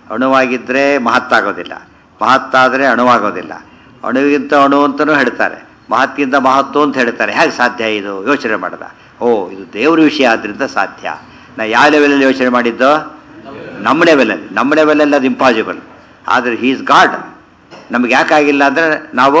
ಅಣುವಾಗಿದ್ದರೆ ಮಹತ್ತಾಗೋದಿಲ್ಲ, ಮಹತ್ತಾದರೆ ಅಣುವಾಗೋದಿಲ್ಲ, ಅಣುವಿಗಿಂತ ಅಣು ಅಂತಲೂ ಹೇಳ್ತಾರೆ, ಮಹತ್ಗಿಂತ ಮಹತ್ವ ಅಂತ ಹೇಳ್ತಾರೆ. ಹೇಗೆ ಸಾಧ್ಯ ಇದು? ಯೋಚನೆ ಮಾಡಿದ. ಓ, ಇದು ದೇವ್ರ ವಿಷಯ ಆದ್ದರಿಂದ ಸಾಧ್ಯ. ನಾ ಯಾವ ಲೆವೆಲಲ್ಲಿ ಯೋಚನೆ ಮಾಡಿದ್ದೋ? ನಮ್ಮ ಲೆವೆಲಲ್ಲಿ. ನಮ್ಮ ಲೆವೆಲಲ್ಲಿ ಅದು ಇಂಪಾಸಿಬಲ್. ಆದರೆ ಹೀ ಈಸ್ ಗಾಡ್. ನಮ್ಗೆ ಯಾಕಾಗಿಲ್ಲ ಅಂದರೆ ನಾವು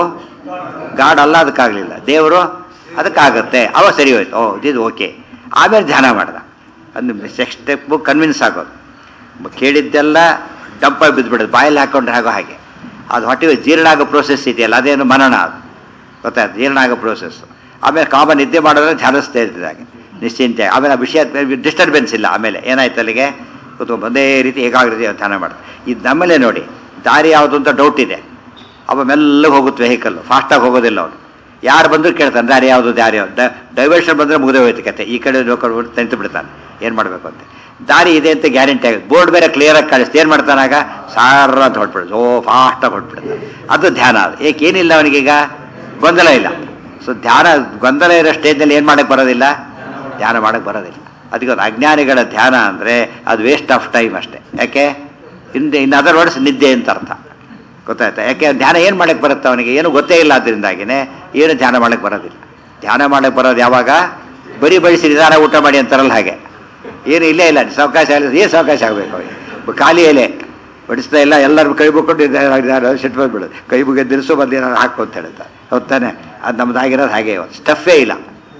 ಗಾಡ್ ಅಲ್ಲ, ಅದಕ್ಕಾಗಲಿಲ್ಲ. ದೇವರು ಅದಕ್ಕಾಗತ್ತೆ. ಅವ ಸರಿ ಹೋಯ್ತು. ಓ, ಇದು ಓಕೆ. ಆಮೇಲೆ ಧ್ಯಾನ ಮಾಡ್ದ. ಅದು ನೆಕ್ಸ್ಟ್ ಸ್ಟೆಪ್ಪು ಕನ್ವಿನ್ಸ್ ಆಗೋದು. ಕೇಳಿದ್ದೆಲ್ಲ ಡಂಪಾಗಿ ಬಿದ್ದುಬಿಡೋದು, ಬಾಯಲ್ಲಿ ಹಾಕೊಂಡ್ರೆ ಆಗೋ ಹಾಗೆ. ಅದು ಹೊಟ್ಟೆಗೆ ಜೀರ್ಣ ಆಗೋ ಪ್ರೋಸೆಸ್ ಇದೆಯಲ್ಲ, ಅದೇನು ಮನನ. ಅದು ಗೊತ್ತಾಯ್ತು, ಜೀರ್ಣ ಆಗೋ ಪ್ರೋಸೆಸ್ಸು. ಆಮೇಲೆ ಕಾಮ ನಿದ್ದೆ ಮಾಡಿದ್ರೆ ಧ್ಯಾನಿಸ್ತಾ ಇರ್ತಿದ್ದಾಗೆ ನಿಶ್ಚಿಂತೆ. ಆಮೇಲೆ ಆ ವಿಷಯ ಡಿಸ್ಟರ್ಬೆನ್ಸ್ ಇಲ್ಲ. ಆಮೇಲೆ ಏನಾಯ್ತು ಅಲ್ಲಿಗೆ ಕೂತ್ಕೊಂಡು ಒಂದೇ ರೀತಿ ಏಕಾಗ್ರತೆ ಧ್ಯಾನ ಮಾಡಿದೆ. ಇದು ನಮ್ಮಲ್ಲೇ ನೋಡಿ, ದಾರಿ ಯಾವುದು ಅಂತ ಡೌಟ್ ಇದೆ. ಅವ ಮೆಲ್ಲಗೆ ಹೋಗುತ್ತೆ ವೆಹಿಕಲ್ಲು, ಫಾಸ್ಟಾಗಿ ಹೋಗೋದಿಲ್ಲ ಅವನು. ಯಾರು ಬಂದರೂ ಕೇಳ್ತಾನೆ ದಾರಿ ಯಾವುದು, ದಾರಿ ಯಾವುದು. ಡೈವರ್ಷನ್ ಬಂದರೆ ಮುಗಿದೇ ಹೋಯ್ತು ಕತೆ. ಈ ಕಡೆ ನೋಡ್ಕೊಂಡು ನಿಂತು ಬಿಡ್ತಾನೆ, ಏನು ಮಾಡಬೇಕು ಅಂತ. ದಾರಿ ಇದೆ ಅಂತ ಗ್ಯಾರಂಟಿ ಆಗುತ್ತೆ, ಬೋರ್ಡ್ ಬೇರೆ ಕ್ಲಿಯರಾಗಿ ಕಾಣಿಸ್ತು. ಏನು ಮಾಡ್ತಾನಾಗ? ಸಾರ ಅಂತ ಹೊಟ್ಬಿಡ್ತು. ಓ, ಫಾಸ್ಟಾಗಿ ಹೊಟ್ಬಿಡ್ತಾನೆ. ಅದು ಧ್ಯಾನ. ಅದು ಏಕೇನಿಲ್ಲ ಅವನಿಗೀಗ, ಗೊಂದಲ ಇಲ್ಲ. ಸೊ ಧ್ಯಾನ ಗೊಂದಲ ಇರೋ ಸ್ಟೇಜ್ನಲ್ಲಿ ಏನು ಮಾಡೋಕ್ಕೆ ಬರೋದಿಲ್ಲ, ಧ್ಯಾನ ಮಾಡೋಕ್ಕೆ ಬರೋದಿಲ್ಲ. ಅದಕ್ಕೆ ಒಂದು ಅಜ್ಞಾನಿಗಳ ಧ್ಯಾನ ಅಂದರೆ ಅದು ವೇಸ್ಟ್ ಆಫ್ ಟೈಮ್ ಅಷ್ಟೇ. ಯಾಕೆ? ಹಿಂದೆ ಇನ್ನು ಅದರ್ ವರ್ಡ್ಸ್ ನಿದ್ದೆ ಅಂತ ಅರ್ಥ. ಗೊತ್ತಾಯ್ತಾ? ಯಾಕೆ ಧ್ಯಾನ ಏನು ಮಾಡೋಕ್ಕೆ ಬರುತ್ತೆ ಅವನಿಗೆ? ಏನು ಗೊತ್ತೇ ಇಲ್ಲ. ಅದರಿಂದಾಗಿನೇ ಏನು ಧ್ಯಾನ ಮಾಡೋಕ್ಕೆ ಬರೋದಿಲ್ಲ. ಧ್ಯಾನ ಮಾಡೋಕ್ಕೆ ಬರೋದು ಯಾವಾಗ? ಬರೀ ಬಡಿಸಿ ನಿಧಾನ ಊಟ ಮಾಡಿ ಅಂತಾರಲ್ಲ ಹಾಗೆ. ಏನು ಇಲ್ಲೇ ಇಲ್ಲ, ಸಾವಕಾಶ ಆಗಲಿ. ಏನು ಸಾವಕಾಶ ಆಗಬೇಕು ಅವನಿಗೆ? ಖಾಲಿ ಎಲೆ ಬಡಿಸ್ತಾ ಇಲ್ಲ, ಎಲ್ಲರೂ ಕೈ ಮುಕ್ಕೊಂಡು ಸಿಟ್ಟು ಬಂದ್ಬಿಡೋದು. ಕೈ ಮುಗಿದು ದಿರಿಸು ಬಂದು ಏನಾದ್ರು ಹಾಕು ಅಂತ ಹೇಳ್ತಾರೆ. ಹೊತ್ತಾನೆ ಅದು ನಮ್ದಾಗಿರೋದು ಹಾಗೆ. ಸ್ಟಫೇ ಇಲ್ಲ,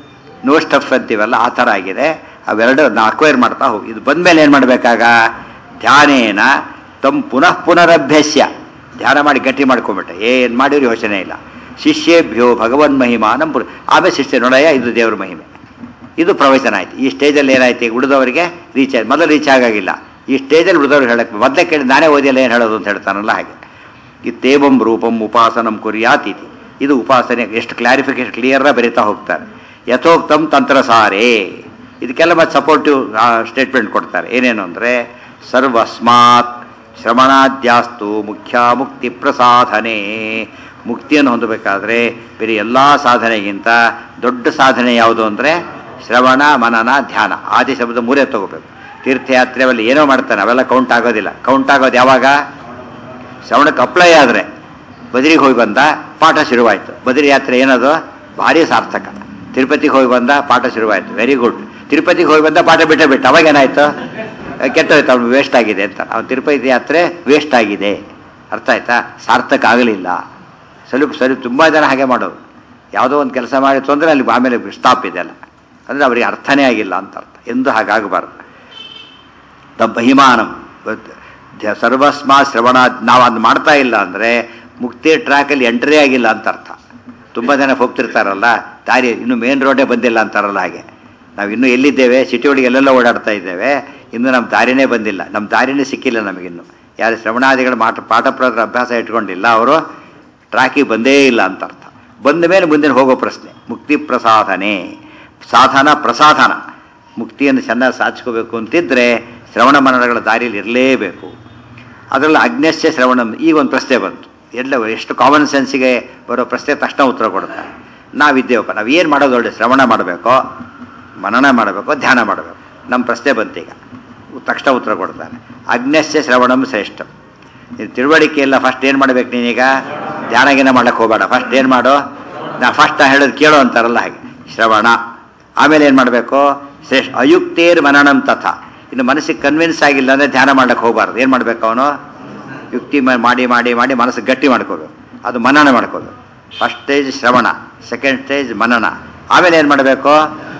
ನೋ ಸ್ಟಫ್ ಅಂತೀವಲ್ಲ, ಆ ಥರ ಆಗಿದೆ. ಅವೆರಡು ನಾವು ಅಕ್ವೈರ್ ಮಾಡ್ತಾ ಹೋಗಿ. ಇದು ಬಂದಮೇಲೆ ಏನು ಮಾಡಬೇಕಾಗ? ಧ್ಯಾನೇನ ತಮ್ಮ ಪುನಃ ಪುನರಭ್ಯಸ್ಯ. ಧ್ಯಾನ ಮಾಡಿ ಗಟ್ಟಿ ಮಾಡ್ಕೊಂಬಿಟ್ಟೆ, ಏನು ಮಾಡಿದ್ರು ಯೋಚನೆ ಇಲ್ಲ. ಶಿಷ್ಯೇಭ್ಯೋ ಭಗವನ್ ಮಹಿಮಾ ನಮ್ಮ. ಆಮೇಲೆ ಶಿಷ್ಯ ನೋಡಯ್ಯ, ಇದು ದೇವ್ರ ಮಹಿಮೆ, ಇದು ಪ್ರವಚನ ಆಯ್ತು. ಈ ಸ್ಟೇಜಲ್ಲಿ ಏನಾಯ್ತು? ಈಗ ಉಳಿದವರಿಗೆ ರೀಚ್ ಆಯ್ತು. ಮೊದಲು ರೀಚ್ ಆಗಾಗಿಲ್ಲ. ಈ ಸ್ಟೇಜಲ್ಲಿ ಉಳಿದವ್ರಿಗೆ ಹೇಳಕ್ಕೆ ಮೊದಲೇ ಕೇಳಿ ನಾನೇ ಓದಿಯಲ್ಲ ಏನು ಹೇಳೋದು ಅಂತ ಹೇಳ್ತಾನಲ್ಲ ಹಾಗೆ. ಇತ್ತೇವಂ ರೂಪಂ ಉಪಾಸನಂ ಕುರ್ಯಾತ್ ಇತಿ. ಇದು ಉಪಾಸನೆ. ಎಷ್ಟು ಕ್ಲಾರಿಫಿಕೇಶನ್ ಕ್ಲಿಯರಾಗಿ ಬರೀತಾ ಹೋಗ್ತಾರೆ. ಯಥೋಕ್ತಂ ತಂತ್ರಸಾರೇ. ಇದಕ್ಕೆಲ್ಲ ಮತ್ತೆ ಸಪೋರ್ಟಿವ್ ಸ್ಟೇಟ್ಮೆಂಟ್ ಕೊಡ್ತಾರೆ. ಏನೇನು ಅಂದರೆ ಸರ್ವಸ್ಮಾತ್ ಶ್ರವಣಾದ್ಯಾಸ್ತು ಮುಖ್ಯ ಮುಕ್ತಿ ಪ್ರಸಾಧನೆ. ಮುಕ್ತಿಯನ್ನು ಹೊಂದಬೇಕಾದ್ರೆ ಬೇರೆ ಎಲ್ಲ ಸಾಧನೆಗಿಂತ ದೊಡ್ಡ ಸಾಧನೆ ಯಾವುದು ಅಂದರೆ ಶ್ರವಣ, ಮನನ, ಧ್ಯಾನ. ಆದಿ ಶಬ್ದ ಮೂರೇ ತಗೋಬೇಕು. ತೀರ್ಥಯಾತ್ರೆ ಅವೆಲ್ಲ ಏನೋ ಮಾಡ್ತಾನೆ, ಅವೆಲ್ಲ ಕೌಂಟ್ ಆಗೋದಿಲ್ಲ. ಕೌಂಟ್ ಆಗೋದು ಯಾವಾಗ? ಶ್ರವಣಕ್ಕೆ ಅಪ್ಲೈ ಆದರೆ. ಬದ್ರಿಗೆ ಹೋಗಿ ಬಂದ, ಪಾಠ ಶುರುವಾಯಿತು. ಬದ್ರಿ ಯಾತ್ರೆ ಏನದು? ಭಾರಿ ಸಾರ್ಥಕ. ತಿರುಪತಿಗೆ ಹೋಗಿ ಬಂದ, ಪಾಠ ಶುರುವಾಯಿತು, ವೆರಿ ಗುಡ್. ತಿರುಪತಿಗೆ ಹೋಗಿ ಬಂದ, ಪಾಠ ಬಿಟ್ಟೇ ಬಿಟ್ಟು ಅವಾಗ ಏನಾಯ್ತು? ಕೆಟ್ಟೋಯ್ತು, ಅವ್ನು ವೇಸ್ಟ್ ಆಗಿದೆ ಅಂತ. ಅವ್ನು ತಿರುಪತಿ ಯಾತ್ರೆ ವೇಸ್ಟ್ ಆಗಿದೆ. ಅರ್ಥ ಆಯ್ತಾ? ಸಾರ್ಥಕ ಆಗಲಿಲ್ಲ. ಸ್ವಲ್ಪ ಸ್ವಲ್ಪ ತುಂಬ ಜನ ಹಾಗೆ ಮಾಡೋದು. ಯಾವುದೋ ಒಂದು ಕೆಲಸ ಮಾಡಿ ತೊಂದರೆ ಅಲ್ಲಿ ಆಮೇಲೆ ಸ್ಟಾಪ್ ಇದೆ ಅಲ್ಲ, ಅಂದರೆ ಅವರಿಗೆ ಅರ್ಥನೇ ಆಗಿಲ್ಲ ಅಂತ ಅರ್ಥ. ಎಂದು ಹಾಗಾಗಬಾರ್ದು. ದ ಬಹಿಮಾನಂ ಸರ್ವಸ್ಮಾ ಶ್ರವಣ. ನಾವು ಅದು ಮಾಡ್ತಾ ಇಲ್ಲ ಅಂದರೆ ಮುಕ್ತಿ ಟ್ರ್ಯಾಕಲ್ಲಿ ಎಂಟ್ರಿ ಆಗಿಲ್ಲ ಅಂತ ಅರ್ಥ. ತುಂಬ ಜನ ಹೋಗ್ತಿರ್ತಾರಲ್ಲ ದಾರಿ, ಇನ್ನೂ ಮೇನ್ ರೋಡೇ ಬಂದಿಲ್ಲ ಅಂತಾರಲ್ಲ ಹಾಗೆ. ನಾವು ಇನ್ನೂ ಎಲ್ಲಿದ್ದೇವೆ? ಸಿಟಿ ಒಳಗೆ ಎಲ್ಲೆಲ್ಲ ಓಡಾಡ್ತಾ ಇದ್ದೇವೆ, ಇನ್ನೂ ನಮ್ಮ ದಾರಿನೇ ಬಂದಿಲ್ಲ, ನಮ್ಮ ದಾರಿನೇ ಸಿಕ್ಕಿಲ್ಲ ನಮಗಿನ್ನು. ಯಾರು ಶ್ರವಣಾದಿಗಳು ಮಾಟ ಪಾಠ ಪ್ರದ್ರ ಅಭ್ಯಾಸ ಇಟ್ಕೊಂಡಿಲ್ಲ ಅವರು ಟ್ರ್ಯಾಕಿಗೆ ಬಂದೇ ಇಲ್ಲ ಅಂತ ಅರ್ಥ. ಬಂದ ಮೇಲೆ ಮುಂದಿನ ಹೋಗೋ ಪ್ರಶ್ನೆ ಮುಕ್ತಿ ಪ್ರಸಾಧನೆ. ಸಾಧನ ಪ್ರಸಾಧನ. ಮುಕ್ತಿಯನ್ನು ಚೆನ್ನಾಗಿ ಸಾಧಿಸ್ಕೋಬೇಕು ಅಂತಿದ್ರೆ ಶ್ರವಣ ಮನನಗಳ ದಾರಿಯಲ್ಲಿ ಇರಲೇಬೇಕು. ಅದರಲ್ಲಿ ಅಜ್ಞಸ್ಯ ಶ್ರವಣ. ಈಗ ಒಂದು ಪ್ರಶ್ನೆ ಬಂತು, ಎಲ್ಲ ಎಷ್ಟು ಕಾಮನ್ ಸೆನ್ಸಿಗೆ ಬರೋ ಪ್ರಶ್ನೆ ತಕ್ಷಣ ಉತ್ತರ ಕೊಡ್ತಾರೆ. ನಾವಿದ್ದೇವಪ್ಪ, ನಾವು ಏನು ಮಾಡೋದು? ಒಳ್ಳೆ ಶ್ರವಣ ಮಾಡಬೇಕೋ, ಮನನ ಮಾಡಬೇಕೋ, ಧ್ಯಾನ ಮಾಡಬೇಕು? ನಮ್ಮ ಪ್ರಶ್ನೆ ಬಂತೀಗ, ತಕ್ಷಣ ಉತ್ತರ ಕೊಡ್ತಾನೆ. ಅಜ್ಞಸ್ಯ ಶ್ರವಣಂ ಶ್ರೇಷ್ಠ. ನೀನು ತಿಳುವಳಿಕೆ ಎಲ್ಲ ಫಸ್ಟ್ ಏನು ಮಾಡ್ಬೇಕು? ನೀನೀಗ ಧ್ಯಾನಗಿನ ಮಾಡಕ್ಕೆ ಹೋಗಬೇಡ. ಫಸ್ಟ್ ಏನು ಮಾಡೋ? ನಾ ಫಸ್ಟ್ ನಾ ಹೇಳೋದು ಕೇಳೋ ಅಂತಾರಲ್ಲ ಹಾಗೆ, ಶ್ರವಣ. ಆಮೇಲೆ ಏನು ಮಾಡಬೇಕು? ಶ್ರೇಷ್ಠ. ಅಯುಕ್ತೇರ್ ಮನನಂ ತಥಾ. ಇನ್ನು ಮನಸ್ಸಿಗೆ ಕನ್ವಿನ್ಸ್ ಆಗಿಲ್ಲ ಅಂದರೆ ಧ್ಯಾನ ಮಾಡ್ಲಿಕ್ಕೆ ಹೋಗಬಾರ್ದು. ಏನು ಮಾಡಬೇಕು? ಅವನು ಯುಕ್ತಿ ಮಾಡಿ ಮಾಡಿ ಮಾಡಿ ಮನಸ್ಸು ಗಟ್ಟಿ ಮಾಡ್ಕೋಬೇಕು. ಅದು ಮನನ ಮಾಡ್ಕೋಬೇಕು. ಫಸ್ಟ್ ಸ್ಟೇಜ್ ಶ್ರವಣ, ಸೆಕೆಂಡ್ ಸ್ಟೇಜ್ ಮನನ. ಆಮೇಲೆ ಏನು ಮಾಡಬೇಕು?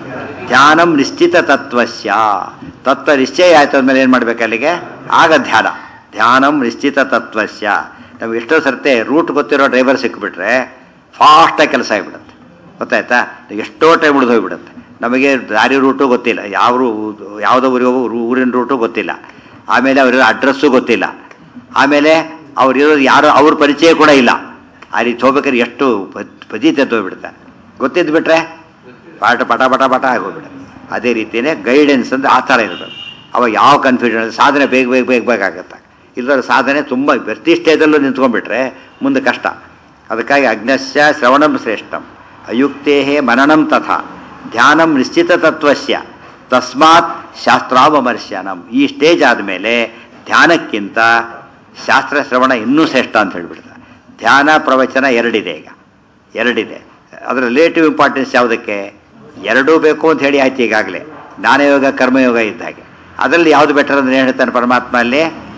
ಧ್ಯಾನಂ ನಿಶ್ಚಿತ ತತ್ವಸ್ಯ. ತತ್ವ ನಿಶ್ಚಯ ಆಯ್ತು ಅಂದಮೇಲೆ ಏನು ಮಾಡಬೇಕು ಅಲ್ಲಿಗೆ? ಆಗ ಧ್ಯಾನ. ಧ್ಯಾನಂ ನಿಶ್ಚಿತ ತತ್ವಸ್ಯ. ನಮ್ಗೆ ಎಷ್ಟೋ ಸರ್ತೆ ರೂಟ್ ಗೊತ್ತಿರೋ ಡ್ರೈವರ್ ಸಿಕ್ಕಿಬಿಟ್ರೆ ಫಾಸ್ಟಾಗಿ ಕೆಲಸ ಆಗಿಬಿಡುತ್ತೆ. ಗೊತ್ತಾಯ್ತಾ? ಎಷ್ಟೋ ಟೈಮ್ ಉಳಿದು ಹೋಗಿಬಿಡುತ್ತೆ. ನಮಗೆ ದಾರಿ ರೂಟು ಗೊತ್ತಿಲ್ಲ, ಯಾವ ಯಾವುದೋ ಊರಿಗೆ ಹೋಗೋ ಊರಿನ ರೂಟು ಗೊತ್ತಿಲ್ಲ. ಆಮೇಲೆ ಅವರಿರೋ ಅಡ್ರೆಸ್ಸು ಗೊತ್ತಿಲ್ಲ. ಆಮೇಲೆ ಅವ್ರಿರೋದು ಯಾರು ಅವ್ರ ಪರಿಚಯ ಕೂಡ ಇಲ್ಲ. ಆ ರೀತಿ ಹೋಗ್ಬೇಕಾದ್ರೆ ಎಷ್ಟು ಪಜಿ ತೆತ್ತೋಗ್ಬಿಡ್ತಾರೆ. ಗೊತ್ತಿದ್ದು ಬಿಟ್ರೆ ಪಾಠ ಪಟ ಪಟ ಪಟ ಆಗೋಗ್ಬಿಡುತ್ತೆ. ಅದೇ ರೀತಿಯೇ ಗೈಡೆನ್ಸ್ ಅಂದರೆ ಆ ಥರ ಇರಬೇಕು. ಅವಾಗ ಯಾವ ಕನ್ಫ್ಯೂಷನ್, ಸಾಧನೆ ಬೇಗ ಬೇಗ ಬೇಗ ಬೇಗ ಆಗುತ್ತೆ. ಇಲ್ಲದ ಸಾಧನೆ ತುಂಬ ಪ್ರತಿ ಸ್ಟೇಜಲ್ಲೂ ನಿಂತ್ಕೊಂಡ್ಬಿಟ್ರೆ ಮುಂದೆ ಕಷ್ಟ. ಅದಕ್ಕಾಗಿ ಅಜ್ಞಸ್ಯ ಶ್ರವಣಂ ಶ್ರೇಷ್ಠಂ ಅಯುಕ್ತೇ ಮನನಂ ತಥಾ ಧ್ಯಾನಂ ನಿಶ್ಚಿತ ತತ್ವಸ್ಯ ತಸ್ಮಾತ್ ಶಾಸ್ತ್ರಾವಮರ್ಶನಂ. ಈ ಸ್ಟೇಜ್ ಆದಮೇಲೆ ಧ್ಯಾನಕ್ಕಿಂತ ಶಾಸ್ತ್ರ ಶ್ರವಣ ಇನ್ನೂ ಶ್ರೇಷ್ಠ ಅಂತ ಹೇಳ್ಬಿಡ್ತಾರೆ. ಧ್ಯಾನ ಪ್ರವಚನ ಎರಡಿದೆ, ಈಗ ಎರಡಿದೆ. ಅದರ ರಿಲೇಟಿವ್ ಇಂಪಾರ್ಟೆನ್ಸ್ ಯಾವುದಕ್ಕೆ? ಎರಡೂ ಬೇಕು ಅಂತ ಹೇಳಿ ಆಯ್ತು ಈಗಾಗಲೇ. ಜ್ಞಾನಯೋಗ ಕರ್ಮಯೋಗ ಇದ್ದ ಹಾಗೆ. ಅದರಲ್ಲಿ ಯಾವುದು ಬೆಟರ್ ಅಂದ್ರೆ ಏನು ಹೇಳ್ತಾನೆ ಪರಮಾತ್ಮ ಅಲ್ಲಿ?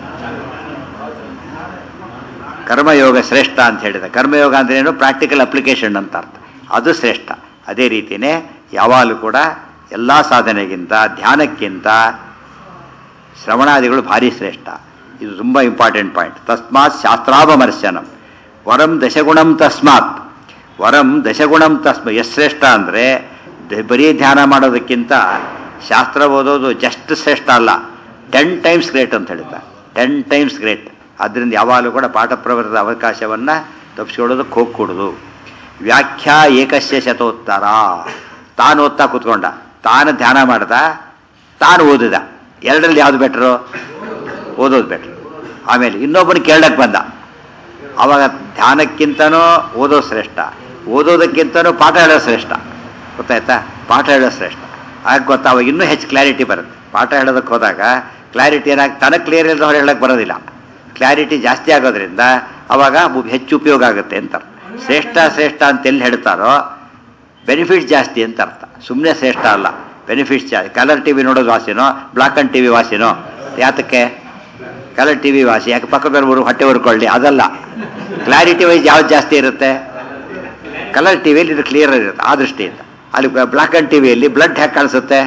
ಕರ್ಮಯೋಗ ಶ್ರೇಷ್ಠ ಅಂತ ಹೇಳಿದ. ಕರ್ಮಯೋಗ ಅಂದ್ರೆ ಏನು? ಪ್ರಾಕ್ಟಿಕಲ್ ಅಪ್ಲಿಕೇಶನ್ ಅಂತ ಅರ್ಥ. ಅದು ಶ್ರೇಷ್ಠ. ಅದೇ ರೀತಿಯೇ ಯಾವಾಗಲೂ ಕೂಡ ಎಲ್ಲ ಸಾಧನೆಗಿಂತ ಧ್ಯಾನಕ್ಕಿಂತ ಶ್ರವಣಾದಿಗಳು ಭಾರಿ ಶ್ರೇಷ್ಠ. ಇದು ತುಂಬ ಇಂಪಾರ್ಟೆಂಟ್ ಪಾಯಿಂಟ್. ತಸ್ಮಾತ್ ಶಾಸ್ತ್ರಾವಮರ್ಶನಂ ವರಂ ದಶಗುಣಂ ತಸ್ಮಾತ್. ವರಂ ದಶಗುಣಂ ತಸ್ಮ. ಎಷ್ಟು ಶ್ರೇಷ್ಠ ಅಂದರೆ ಬರೀ ಧ್ಯಾನ ಮಾಡೋದಕ್ಕಿಂತ ಶಾಸ್ತ್ರ ಓದೋದು ಜಸ್ಟ್ ಶ್ರೇಷ್ಠ ಅಲ್ಲ, ಟೆನ್ ಟೈಮ್ಸ್ ಗ್ರೇಟ್ ಅಂತ ಹೇಳ್ತಾರೆ. Ten times great. ಅದರಿಂದ ಯಾವಾಗಲೂ ಕೂಡ ಪಾಠ ಪ್ರವೃತ್ತದ ಅವಕಾಶವನ್ನು ತಪ್ಪಿಸ್ಕೊಳ್ಳೋದಕ್ಕೆ ಹೋಗ್ಕೊಡೋದು. ವ್ಯಾಖ್ಯಾ ಏಕಸ್ಯ ಶತೋತ್ತರ. ತಾನು ಓದ್ತಾ ಕೂತ್ಕೊಂಡ, ತಾನು ಧ್ಯಾನ ಮಾಡ್ದ, ತಾನು ಓದಿದ. ಎರಡರಲ್ಲಿ ಯಾವುದು ಬೆಟ್ರು? ಓದೋದು ಬೆಟ್ರು. ಆಮೇಲೆ ಇನ್ನೊಬ್ಬನು ಕೇಳಕ್ಕೆ ಬಂದ, ಅವಾಗ ಧ್ಯಾನಕ್ಕಿಂತನೂ ಓದೋದು ಶ್ರೇಷ್ಠ, ಓದೋದಕ್ಕಿಂತನೂ ಪಾಠ ಹೇಳೋದು ಶ್ರೇಷ್ಠ. ಗೊತ್ತಾಯ್ತಾ? ಪಾಠ ಹೇಳೋದು ಶ್ರೇಷ್ಠ. ಆಗ ಗೊತ್ತಾ, ಅವಾಗ ಇನ್ನೂ ಹೆಚ್ಚು ಕ್ಲಾರಿಟಿ ಬರುತ್ತೆ. ಪಾಠ ಹೇಳೋದಕ್ಕೆ ಹೋದಾಗ ಕ್ಲಾರಿಟಿ ಏನಾಗಿ ತನಗೆ ಕ್ಲಿಯರ್ ಇಲ್ಲದ ಅವ್ರು ಹೇಳಕ್ಕೆ ಬರೋದಿಲ್ಲ. ಕ್ಲಾರಿಟಿ ಜಾಸ್ತಿ ಆಗೋದ್ರಿಂದ ಅವಾಗ ಹೆಚ್ಚು ಉಪಯೋಗ ಆಗುತ್ತೆ ಅಂತ. ಶ್ರೇಷ್ಠ ಶ್ರೇಷ್ಠ ಅಂತೆಲ್ಲಿ ಹೇಳ್ತಾರೋ ಬೆನಿಫಿಟ್ಸ್ ಜಾಸ್ತಿ ಅಂತ ಅರ್ಥ. ಸುಮ್ಮನೆ ಶ್ರೇಷ್ಠ ಅಲ್ಲ, ಬೆನಿಫಿಟ್ಸ್ ಜಾಸ್ತಿ. ಕಲರ್ ಟಿ ವಿ ನೋಡೋದು ವಾಸಿನೋ ಬ್ಲಾಕ್ ಆ್ಯಂಡ್ ಟಿ ವಿ ವಾಸಿನೋ? ಯಾತಕ್ಕೆ ಕಲರ್ ಟಿ ವಿ ವಾಸಿ? ಯಾಕೆ ಪಕ್ಕದವರು ಹೊಟ್ಟೆ ಹುರ್ಕೊಳ್ಳಿ? ಅದಲ್ಲ. ಕ್ಲಾರಿಟಿ ವೈಸ್ ಯಾವ್ದು ಜಾಸ್ತಿ ಇರುತ್ತೆ? ಕಲರ್ ಟಿ ವಿಯಲ್ಲಿ ಇದು ಕ್ಲಿಯರ್ ಇರುತ್ತೆ ಆ ದೃಷ್ಟಿಯಿಂದ. ಅಲ್ಲಿ ಬ್ಲಾಕ್ ಆ್ಯಂಡ್ ಟಿ ವಿಯಲ್ಲಿ ಬ್ಲಡ್ ಹೇಗೆ ಕಾಣಿಸುತ್ತೆ?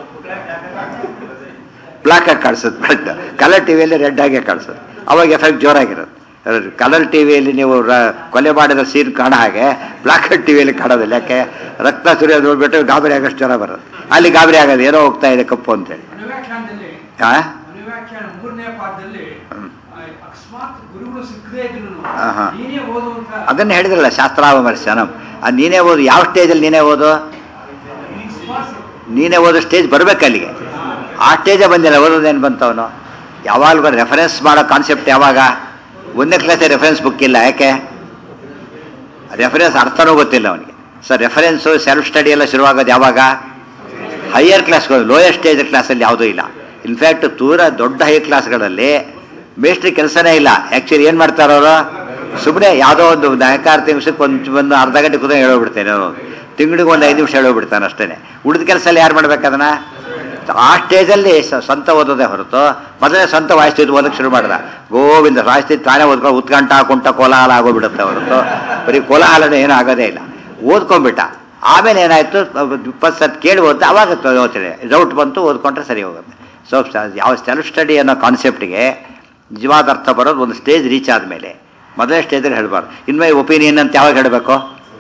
ಬ್ಲಾಕ್ ಆಗಿ ಕಾಣಿಸುತ್ತೆ ಬ್ಲಡ್. ಕಲರ್ ಟಿ ವಿಯಲ್ಲಿ ರೆಡ್ ಆಗಿ ಕಾಣಿಸುತ್ತೆ. ಅವಾಗ ಎಫೆಕ್ಟ್ ಜೋರಾಗಿರುತ್ತೆ. ಕಲರ್ ಟಿ ವಿಯಲ್ಲಿ ನೀವು ಕೊಲೆ ಮಾಡಿದ ಸೀನ್ ಕಾಣೋ ಹಾಗೆ ಬ್ಲಾಕ್ ಆ್ಯಂಡ್ ಟಿ ವಿಯಲ್ಲಿ ಕಾಣೋದಿಲ್ಲ. ಯಾಕೆ? ರಕ್ತ ಸುರಿಯೋದು ನೋಡ್ಬಿಟ್ಟು ಗಾಬರಿ ಆಗೋಷ್ಟು ಜ್ವರ ಬರುತ್ತೆ. ಅಲ್ಲಿ ಗಾಬರಿ ಆಗೋದು ಏನೋ ಹೋಗ್ತಾ ಇದೆ ಕಪ್ಪು ಅಂತೇಳಿ. ಹಾಂ ಅದನ್ನು ಹೇಳಿದ್ರಲ್ಲ ಶಾಸ್ತ್ರಾವಮರ್ಶನಂ. ಅದು ನೀನೇ ಓದು. ಯಾವ ಸ್ಟೇಜಲ್ಲಿ ನೀನೇ ಓದು? ನೀನೇ ಓದೋ ಸ್ಟೇಜ್ ಬರಬೇಕು ಅಲ್ಲಿಗೆ. ಆ ಸ್ಟೇಜೇ ಬಂದಿಲ್ಲ, ಓದೋದೇನು ಬಂತವನು? ಯಾವಾಗಲೂ ರೆಫರೆನ್ಸ್ ಮಾಡೋ ಕಾನ್ಸೆಪ್ಟ್ ಯಾವಾಗ? ಒಂದನೇ ಕ್ಲಾಸೇ ರೆಫರೆನ್ಸ್ ಬುಕ್ ಇಲ್ಲ. ಯಾಕೆ? ರೆಫರೆನ್ಸ್ ಅರ್ಥನೂ ಗೊತ್ತಿಲ್ಲ ಅವನಿಗೆ. ಸರ್ ರೆಫರೆನ್ಸು ಸೆಲ್ಫ್ ಸ್ಟಡಿ ಎಲ್ಲ ಶುರುವಾಗೋದು ಯಾವಾಗ? ಹೈಯರ್ ಕ್ಲಾಸ್ಗಳು. ಲೋಯರ್ ಸ್ಟೇಜ್ ಕ್ಲಾಸಲ್ಲಿ ಯಾವುದೂ ಇಲ್ಲ. ಇನ್ಫ್ಯಾಕ್ಟ್ ದೂರ ದೊಡ್ಡ ಹೈ ಕ್ಲಾಸ್ಗಳಲ್ಲಿ ಮೇಸ್ಟ್ರಿ ಕೆಲಸನೇ ಇಲ್ಲ. ಆ್ಯಕ್ಚುಲಿ ಏನು ಮಾಡ್ತಾರೋ ಅವರು? ಸುಮ್ಮನೆ ಯಾವುದೋ ಒಂದು ನಾಲ್ಕಾರು ನಿಮಿಷಕ್ಕೆ ಒಂದು ಒಂದು ಅರ್ಧ ಗಂಟೆ ಕೂತ್ಕೊಂಡು ಹೇಳೋಗ್ಬಿಡ್ತೇನೆ, ತಿಂಗಳಿಗೆ ಒಂದು ಐದು ನಿಮಿಷ ಹೇಳೋಗ್ಬಿಡ್ತಾನೆ ಅಷ್ಟೇ. ಉಳಿದ ಕೆಲಸ ಎಲ್ಲ ಯಾರು ಮಾಡ್ಬೇಕದನ್ನ? ಆ ಸ್ಟೇಜಲ್ಲಿ ಸ್ವಂತ ಓದೋದೇ ಹೊರತು ಮೊದಲೇ ಸ್ವಂತ ವಾಯಿಸ್ತಿದ್ದು ಓದಕ್ಕೆ ಶುರು ಮಾಡಿದ. ಗೋವಿಂದ ವಾಯಿಸ್ತಿದ್ದು ತಾನೇ ಓದ್ಕೊಂಡು ಉತ್ಕಂಠ ಕುಂಟ ಕೋಲಾಹಲ ಆಗೋಗ್ಬಿಡುತ್ತೆ ಹೊರತು ಬರೀ ಕೋಲಾಹಲನೇ ಏನೂ ಆಗೋದೇ ಇಲ್ಲ. ಓದ್ಕೊಂಡ್ಬಿಟ್ಟ. ಆಮೇಲೆ ಏನಾಯಿತು, ಇಪ್ಪತ್ತು ಸತಿ ಕೇಳಿ ಓದ್ತಾ ಅವಾಗ ಓದ್ತೀನಿ, ಡೌಟ್ ಬಂತು, ಓದ್ಕೊಂಡ್ರೆ ಸರಿ ಹೋಗುತ್ತೆ. ಸೊ ಯಾವ ಸೆಲ್ಫ್ ಸ್ಟಡಿ ಅನ್ನೋ ಕಾನ್ಸೆಪ್ಟಿಗೆ ನಿಜವಾದ ಅರ್ಥ ಬರೋದು ಒಂದು ಸ್ಟೇಜ್ ರೀಚ್ ಆದಮೇಲೆ. ಮೊದಲೇ ಸ್ಟೇಜಲ್ಲಿ ಹೇಳಬಾರ್ದು. ಇನ್ಮೈ ಒಪಿನಿಯನ್ ಅಂತ ಯಾವಾಗ ಹೇಳಬೇಕು?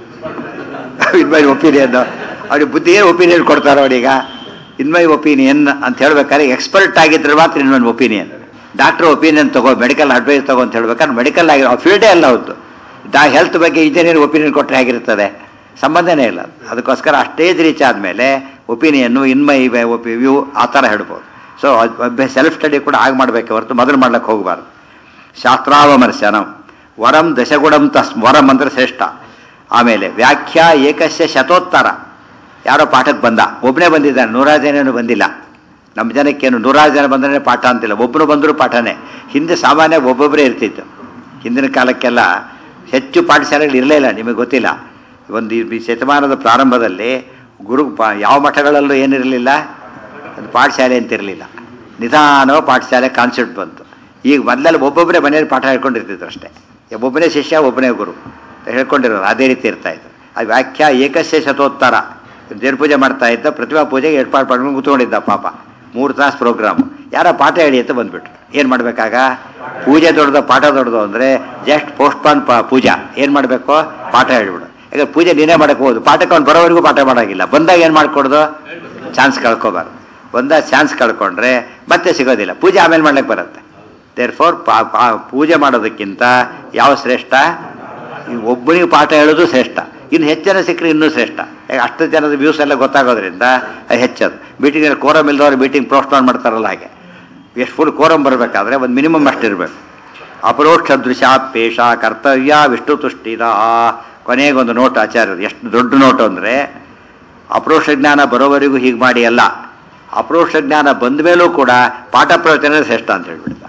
ಇನ್ಮೈ ಒಪಿನಿಯನ್ ಅವ್ರಿಗೆ ಬುದ್ಧಿ ಏನು ಒಪಿನಿಯನ್ ಕೊಡ್ತಾರೋ ಅವರೀಗ? ಇನ್ಮೈ ಒಪಿನಿಯನ್ ಅಂತ ಹೇಳ್ಬೇಕಾದ್ರೆ ಎಕ್ಸ್ಪರ್ಟ್ ಆಗಿದ್ರೆ ಮಾತ್ರ ಇನ್ಮೈ ಒಪಿನಿಯನ್. ಡಾಕ್ಟ್ರ್ ಒಪಿನಿಯನ್ ತಗೋ, ಮೆಡಿಕಲ್ ಅಡ್ವೈಸ್ ತಗೋ ಅಂತ ಹೇಳ್ಬೇಕಾದ್ರೆ ಮೆಡಿಕಲ್ ಆಗಿರೋ ಫೀಲ್ಡೇ ಅಲ್ಲ ಅವ್ದು. ಡಾ ಹೆಲ್ತ್ ಬಗ್ಗೆ ಇಂಜಿನಿಯರ್ ಒಪಿನಿಯನ್ ಕೊಟ್ಟರೆ ಹೇಗಿರ್ತದೆ? ಸಂಬಂಧನೇ ಇಲ್ಲ. ಅದಕ್ಕೋಸ್ಕರ ಆ ಸ್ಟೇಜ್ ರೀಚ್ ಆದಮೇಲೆ ಒಪಿನಿಯನ್ನು ಇನ್ಮೈ ಒಪಿ ವ್ಯೂ ಆ ಥರ ಹೇಳ್ಬೋದು. ಸೊ ಸೆಲ್ಫ್ ಸ್ಟಡಿ ಕೂಡ ಆಗ ಮಾಡಬೇಕೆ ಹೊರತು ಮೊದಲು ಮಾಡ್ಲಿಕ್ಕೆ ಹೋಗಬಾರ್ದು. ಶಾಸ್ತ್ರಾವಮರ್ಶನಂ ವರಂ ದಶಗುಣಂ ತಸ್. ವರಂ ಅಂದರೆ ಶ್ರೇಷ್ಠ. ಆಮೇಲೆ ವ್ಯಾಖ್ಯಾ ಏಕಸ್ಯ ಶತೋತ್ತರ. ಯಾರೋ ಪಾಠಕ್ಕೆ ಬಂದ, ಒಬ್ಬನೇ ಬಂದಿದ್ದಾನೆ, ನೂರಾರು ಜನೇನು ಬಂದಿಲ್ಲ. ನಮ್ಮ ಜನಕ್ಕೇನು ನೂರಾರು ಜನ ಬಂದ್ರೆ ಪಾಠ ಅಂತಿಲ್ಲ, ಒಬ್ಬರು ಬಂದರೂ ಪಾಠನೇ. ಹಿಂದೆ ಸಾಮಾನ್ಯ ಒಬ್ಬೊಬ್ಬರೇ ಇರ್ತಿತ್ತು. ಹಿಂದಿನ ಕಾಲಕ್ಕೆಲ್ಲ ಹೆಚ್ಚು ಪಾಠಶಾಲೆಗಳು ಇರಲೇ ಇಲ್ಲ, ನಿಮಗೆ ಗೊತ್ತಿಲ್ಲ. ಒಂದು ಈ ಶತಮಾನದ ಪ್ರಾರಂಭದಲ್ಲಿ ಗುರು ಯಾವ ಮಠಗಳಲ್ಲೂ ಏನಿರಲಿಲ್ಲ, ಅದು ಪಾಠಶಾಲೆ ಅಂತಿರಲಿಲ್ಲ. ನಿಧಾನವ ಪಾಠಶಾಲೆ ಕಾನ್ಸೆಪ್ಟ್ ಬಂತು. ಈಗ ಮೊದಲೆಲ್ಲ ಒಬ್ಬೊಬ್ಬರೇ ಮನೆಯಲ್ಲಿ ಪಾಠ ಹೇಳ್ಕೊಂಡಿರ್ತಿದ್ರು ಅಷ್ಟೇ. ಒಬ್ಬನೇ ಶಿಷ್ಯ ಒಬ್ಬನೇ ಗುರು ಹೇಳ್ಕೊಂಡಿರೋರು. ಅದೇ ರೀತಿ ಇರ್ತಾ ಇತ್ತು. ಆ ವ್ಯಾಖ್ಯಾ ಏಕಸ್ಯ ಶತೋತ್ತರ. ದೇವ್ರ ಪೂಜೆ ಮಾಡ್ತಾ ಇದ್ದ, ಪ್ರತಿಭಾ ಪೂಜೆಗೆ ಏರ್ಪಾಡು ಮಾಡ್ಕೊಂಡು ಕೂತ್ಕೊಂಡಿದ್ದ ಪಾಪ. ಮೂರು ತಾಸು ಪ್ರೋಗ್ರಾಮು. ಯಾರೋ ಪಾಠ ಹೇಳಿ ಅಂತ ಬಂದ್ಬಿಟ್ರು. ಏನು ಮಾಡಬೇಕಾಗ? ಪೂಜೆ ದೊಡ್ಡದು ಪಾಠ ದೊಡ್ಡದು ಅಂದರೆ ಜಸ್ಟ್ ಪೋಸ್ಟ್ಪಾನ್ ಪ ಪೂಜಾ ಏನು ಮಾಡಬೇಕು? ಪಾಠ ಹೇಳಿಬಿಡು. ಈಗ ಪೂಜೆ ನೀನೇ ಮಾಡಕ್ಕೆ ಹೋದು, ಪಾಠಕ್ಕೆ ಅವ್ನು ಬರೋವರೆಗೂ ಪಾಠ ಮಾಡೋಂಗಿಲ್ಲ. ಬಂದಾಗ ಏನು ಮಾಡ್ಕೊಡ್ದು? ಚಾನ್ಸ್ ಕಳ್ಕೊಬಾರ್ದು. ಒಂದಾಗ ಚಾನ್ಸ್ ಕಳ್ಕೊಂಡ್ರೆ ಮತ್ತೆ ಸಿಗೋದಿಲ್ಲ. ಪೂಜೆ ಆಮೇಲೆ ಮಾಡ್ಲಿಕ್ಕೆ ಬರುತ್ತೆ. ದೇರ್ ಫೋರ್ ಪೂಜೆ ಮಾಡೋದಕ್ಕಿಂತ ಯಾವ ಶ್ರೇಷ್ಠ? ಒಬ್ಬನಿಗೆ ಪಾಠ ಹೇಳೋದು ಶ್ರೇಷ್ಠ. ಇನ್ನು ಹೆಚ್ಚು ಜನ ಸಿಕ್ಕರೆ ಇನ್ನೂ ಶ್ರೇಷ್ಠ. ಯಾಕೆ ಅಷ್ಟು ಜನದ ವ್ಯೂಸ್ ಎಲ್ಲ ಗೊತ್ತಾಗೋದ್ರಿಂದ ಹೆಚ್ಚದು. ಮೀಟಿಂಗಲ್ಲಿ ಕೋರಮ್ ಇಲ್ದವ್ರು ಮೀಟಿಂಗ್ ಪೋಸ್ಟ್ಪೋನ್ ಮಾಡ್ತಾರಲ್ಲ ಹಾಗೆ. ಎಷ್ಟು ಫುಲ್ ಕೋರಮ್ ಬರಬೇಕಾದ್ರೆ ಒಂದು ಮಿನಿಮಮ್ ಅಷ್ಟಿರಬೇಕು. ಅಪರೋಕ್ಷ ದೃಶ್ಯಾಪೇಶ ಕರ್ತವ್ಯ ವಿಷ್ಣು ತುಷ್ಟಿದ. ಕೊನೆಗೊಂದು ನೋಟ್ ಆಚಾರ್ಯರು, ಎಷ್ಟು ದೊಡ್ಡ ನೋಟು ಅಂದರೆ ಅಪರೋಕ್ಷ ಜ್ಞಾನ ಬರೋವರೆಗೂ ಹೀಗೆ ಮಾಡಿ ಅಲ್ಲ, ಅಪರೋಕ್ಷ ಜ್ಞಾನ ಬಂದ ಮೇಲೂ ಕೂಡ ಪಾಠ ಪ್ರವಚನ ಶ್ರೇಷ್ಠ ಅಂತ ಹೇಳ್ಬಿಡ್ತಾರೆ.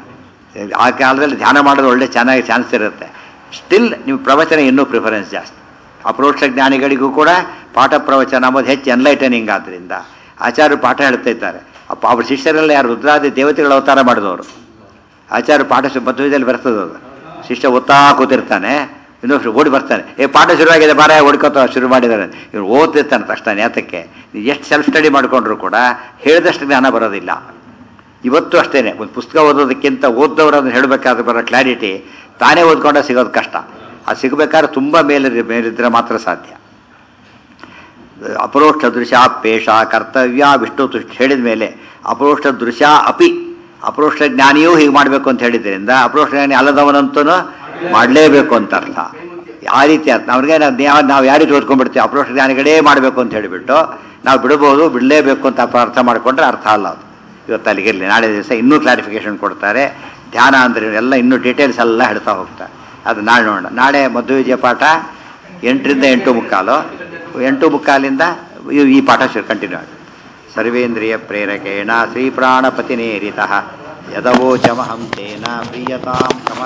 ಆ ಕಾಲದಲ್ಲಿ ಧ್ಯಾನ ಮಾಡೋದು ಒಳ್ಳೆ ಚೆನ್ನಾಗಿ ಚಾನ್ಸ್ ಇರುತ್ತೆ. ಸ್ಟಿಲ್ ನೀವು ಪ್ರವಚನ ಇನ್ನೂ ಪ್ರಿಫರೆನ್ಸ್ ಜಾಸ್ತಿ. ಅಪರೋಕ್ಷ ಜ್ಞಾನಿಗಳಿಗೂ ಕೂಡ ಪಾಠ ಪ್ರವಚನ ಅಂಬೋದು ಹೆಚ್ಚು ಎನ್ಲೈಟನಿಂಗ್. ಆದ್ದರಿಂದ ಆಚಾರ್ಯರು ಪಾಠ ಹೇಳ್ತಾ ಇದ್ದಾರೆ. ಅಪ್ಪ ಅವ್ರ ಶಿಷ್ಯರೆಲ್ಲ ಯಾರು ರುದ್ರಾದಿ ದೇವತೆಗಳ ಅವತಾರ ಮಾಡಿದವರು. ಆಚಾರ್ಯ ಪಾಠ ಮಧ್ವದಲ್ಲಿ ಬರ್ತದೆ. ಅದು ಶಿಷ್ಯ ಒತ್ತಾ ಕೂತಿರ್ತಾನೆ, ಇನ್ನೊಬ್ರು ಓಡಿ ಬರ್ತಾನೆ, ಏ ಪಾಠ ಶುರುವಾಗಿದೆ ಬಾರ ಓಡ್ಕೋತ ಶುರು ಮಾಡಿದ್ದಾರೆ. ಇವ್ರು ಓದ್ತಿರ್ತಾನೆ ತಕ್ಷಣ. ಯಾತಕ್ಕೆ? ಎಷ್ಟು ಸೆಲ್ಫ್ ಸ್ಟಡಿ ಮಾಡ್ಕೊಂಡ್ರು ಕೂಡ ಹೇಳಿದಷ್ಟು ಜ್ಞಾನ ಬರೋದಿಲ್ಲ. ಇವತ್ತು ಅಷ್ಟೇನೆ, ಒಂದು ಪುಸ್ತಕ ಓದೋದಕ್ಕಿಂತ ಓದ್ದವರು ಅದನ್ನು ಹೇಳಬೇಕಾದ್ರೆ ಬರೋ ಕ್ಲಾರಿಟಿ ತಾನೇ ಓದ್ಕೊಂಡ ಸಿಗೋದು ಕಷ್ಟ. ಅದು ಸಿಗಬೇಕಾದ್ರೆ ತುಂಬ ಮೇಲೆ ಮೇಲಿದ್ರೆ ಮಾತ್ರ ಸಾಧ್ಯ. ಅಪರೋಕ್ಷ ದೃಶ್ಯ ಪೇಷ ಕರ್ತವ್ಯ ವಿಷ್ಣು ಹೇಳಿದ ಮೇಲೆ ಅಪರೋಕ್ಷ ದೃಶ್ಯ ಅಪಿ, ಅಪರೋಕ್ಷ ಜ್ಞಾನಿಯೂ ಹೀಗೆ ಮಾಡಬೇಕು ಅಂತ ಹೇಳಿದ್ರಿಂದ ಅಪರೋಕ್ಷ ಜ್ಞಾನಿ ಅಲ್ಲದವನಂತೂ ಮಾಡಲೇಬೇಕು ಅಂತ ಅರ್ಥ. ಆ ರೀತಿ ಅರ್ಥ. ಅವ್ರಿಗೆ ನಾವು ಯಾವ ರೀತಿ ಓದ್ಕೊಂಡ್ಬಿಡ್ತೀವಿ, ಅಪರೋಕ್ಷ ಜ್ಞಾನಿಗಳೇ ಮಾಡಬೇಕು ಅಂತ ಹೇಳಿಬಿಟ್ಟು ನಾವು ಬಿಡ್ಬೋದು, ಬಿಡಲೇಬೇಕು ಅಂತ ಅರ್ಥ ಮಾಡಿಕೊಂಡ್ರೆ ಅರ್ಥ ಅಲ್ಲ ಅದು. ಇವತ್ತು ಅಲ್ಲಿಗಿರಲಿ, ನಾಳೆ ದಿವಸ ಇನ್ನೂ ಕ್ಲಾರಿಫಿಕೇಶನ್ ಕೊಡ್ತಾರೆ. ಧ್ಯಾನ ಅಂದರೆ ಎಲ್ಲ ಇನ್ನೂ ಡೀಟೇಲ್ಸ್ ಎಲ್ಲ ಹೇಳ್ತಾ ಹೋಗ್ತಾರೆ. ಅದು ನಾಳೆ ನೋಡೋಣ. ನಾಳೆ ಮಧ್ವ ವಿಜಯ ಪಾಠ ಎಂಟರಿಂದ ಎಂಟು ಮುಕ್ಕಾಲು, ಎಂಟು ಮುಕ್ಕಾಲಿಂದ ಈ ಪಾಠ ಕಂಟಿನ್ಯೂ ಆಗುತ್ತೆ. ಸರ್ವೇಂದ್ರಿಯ ಪ್ರೇರಕೇಣ ಶ್ರೀ ಪ್ರಾಣಪತಿನೇರಿತಃ ಯದವೋಚಮಹಂ ತೇನ ಪ್ರೀಯತಾಂ ಕಮ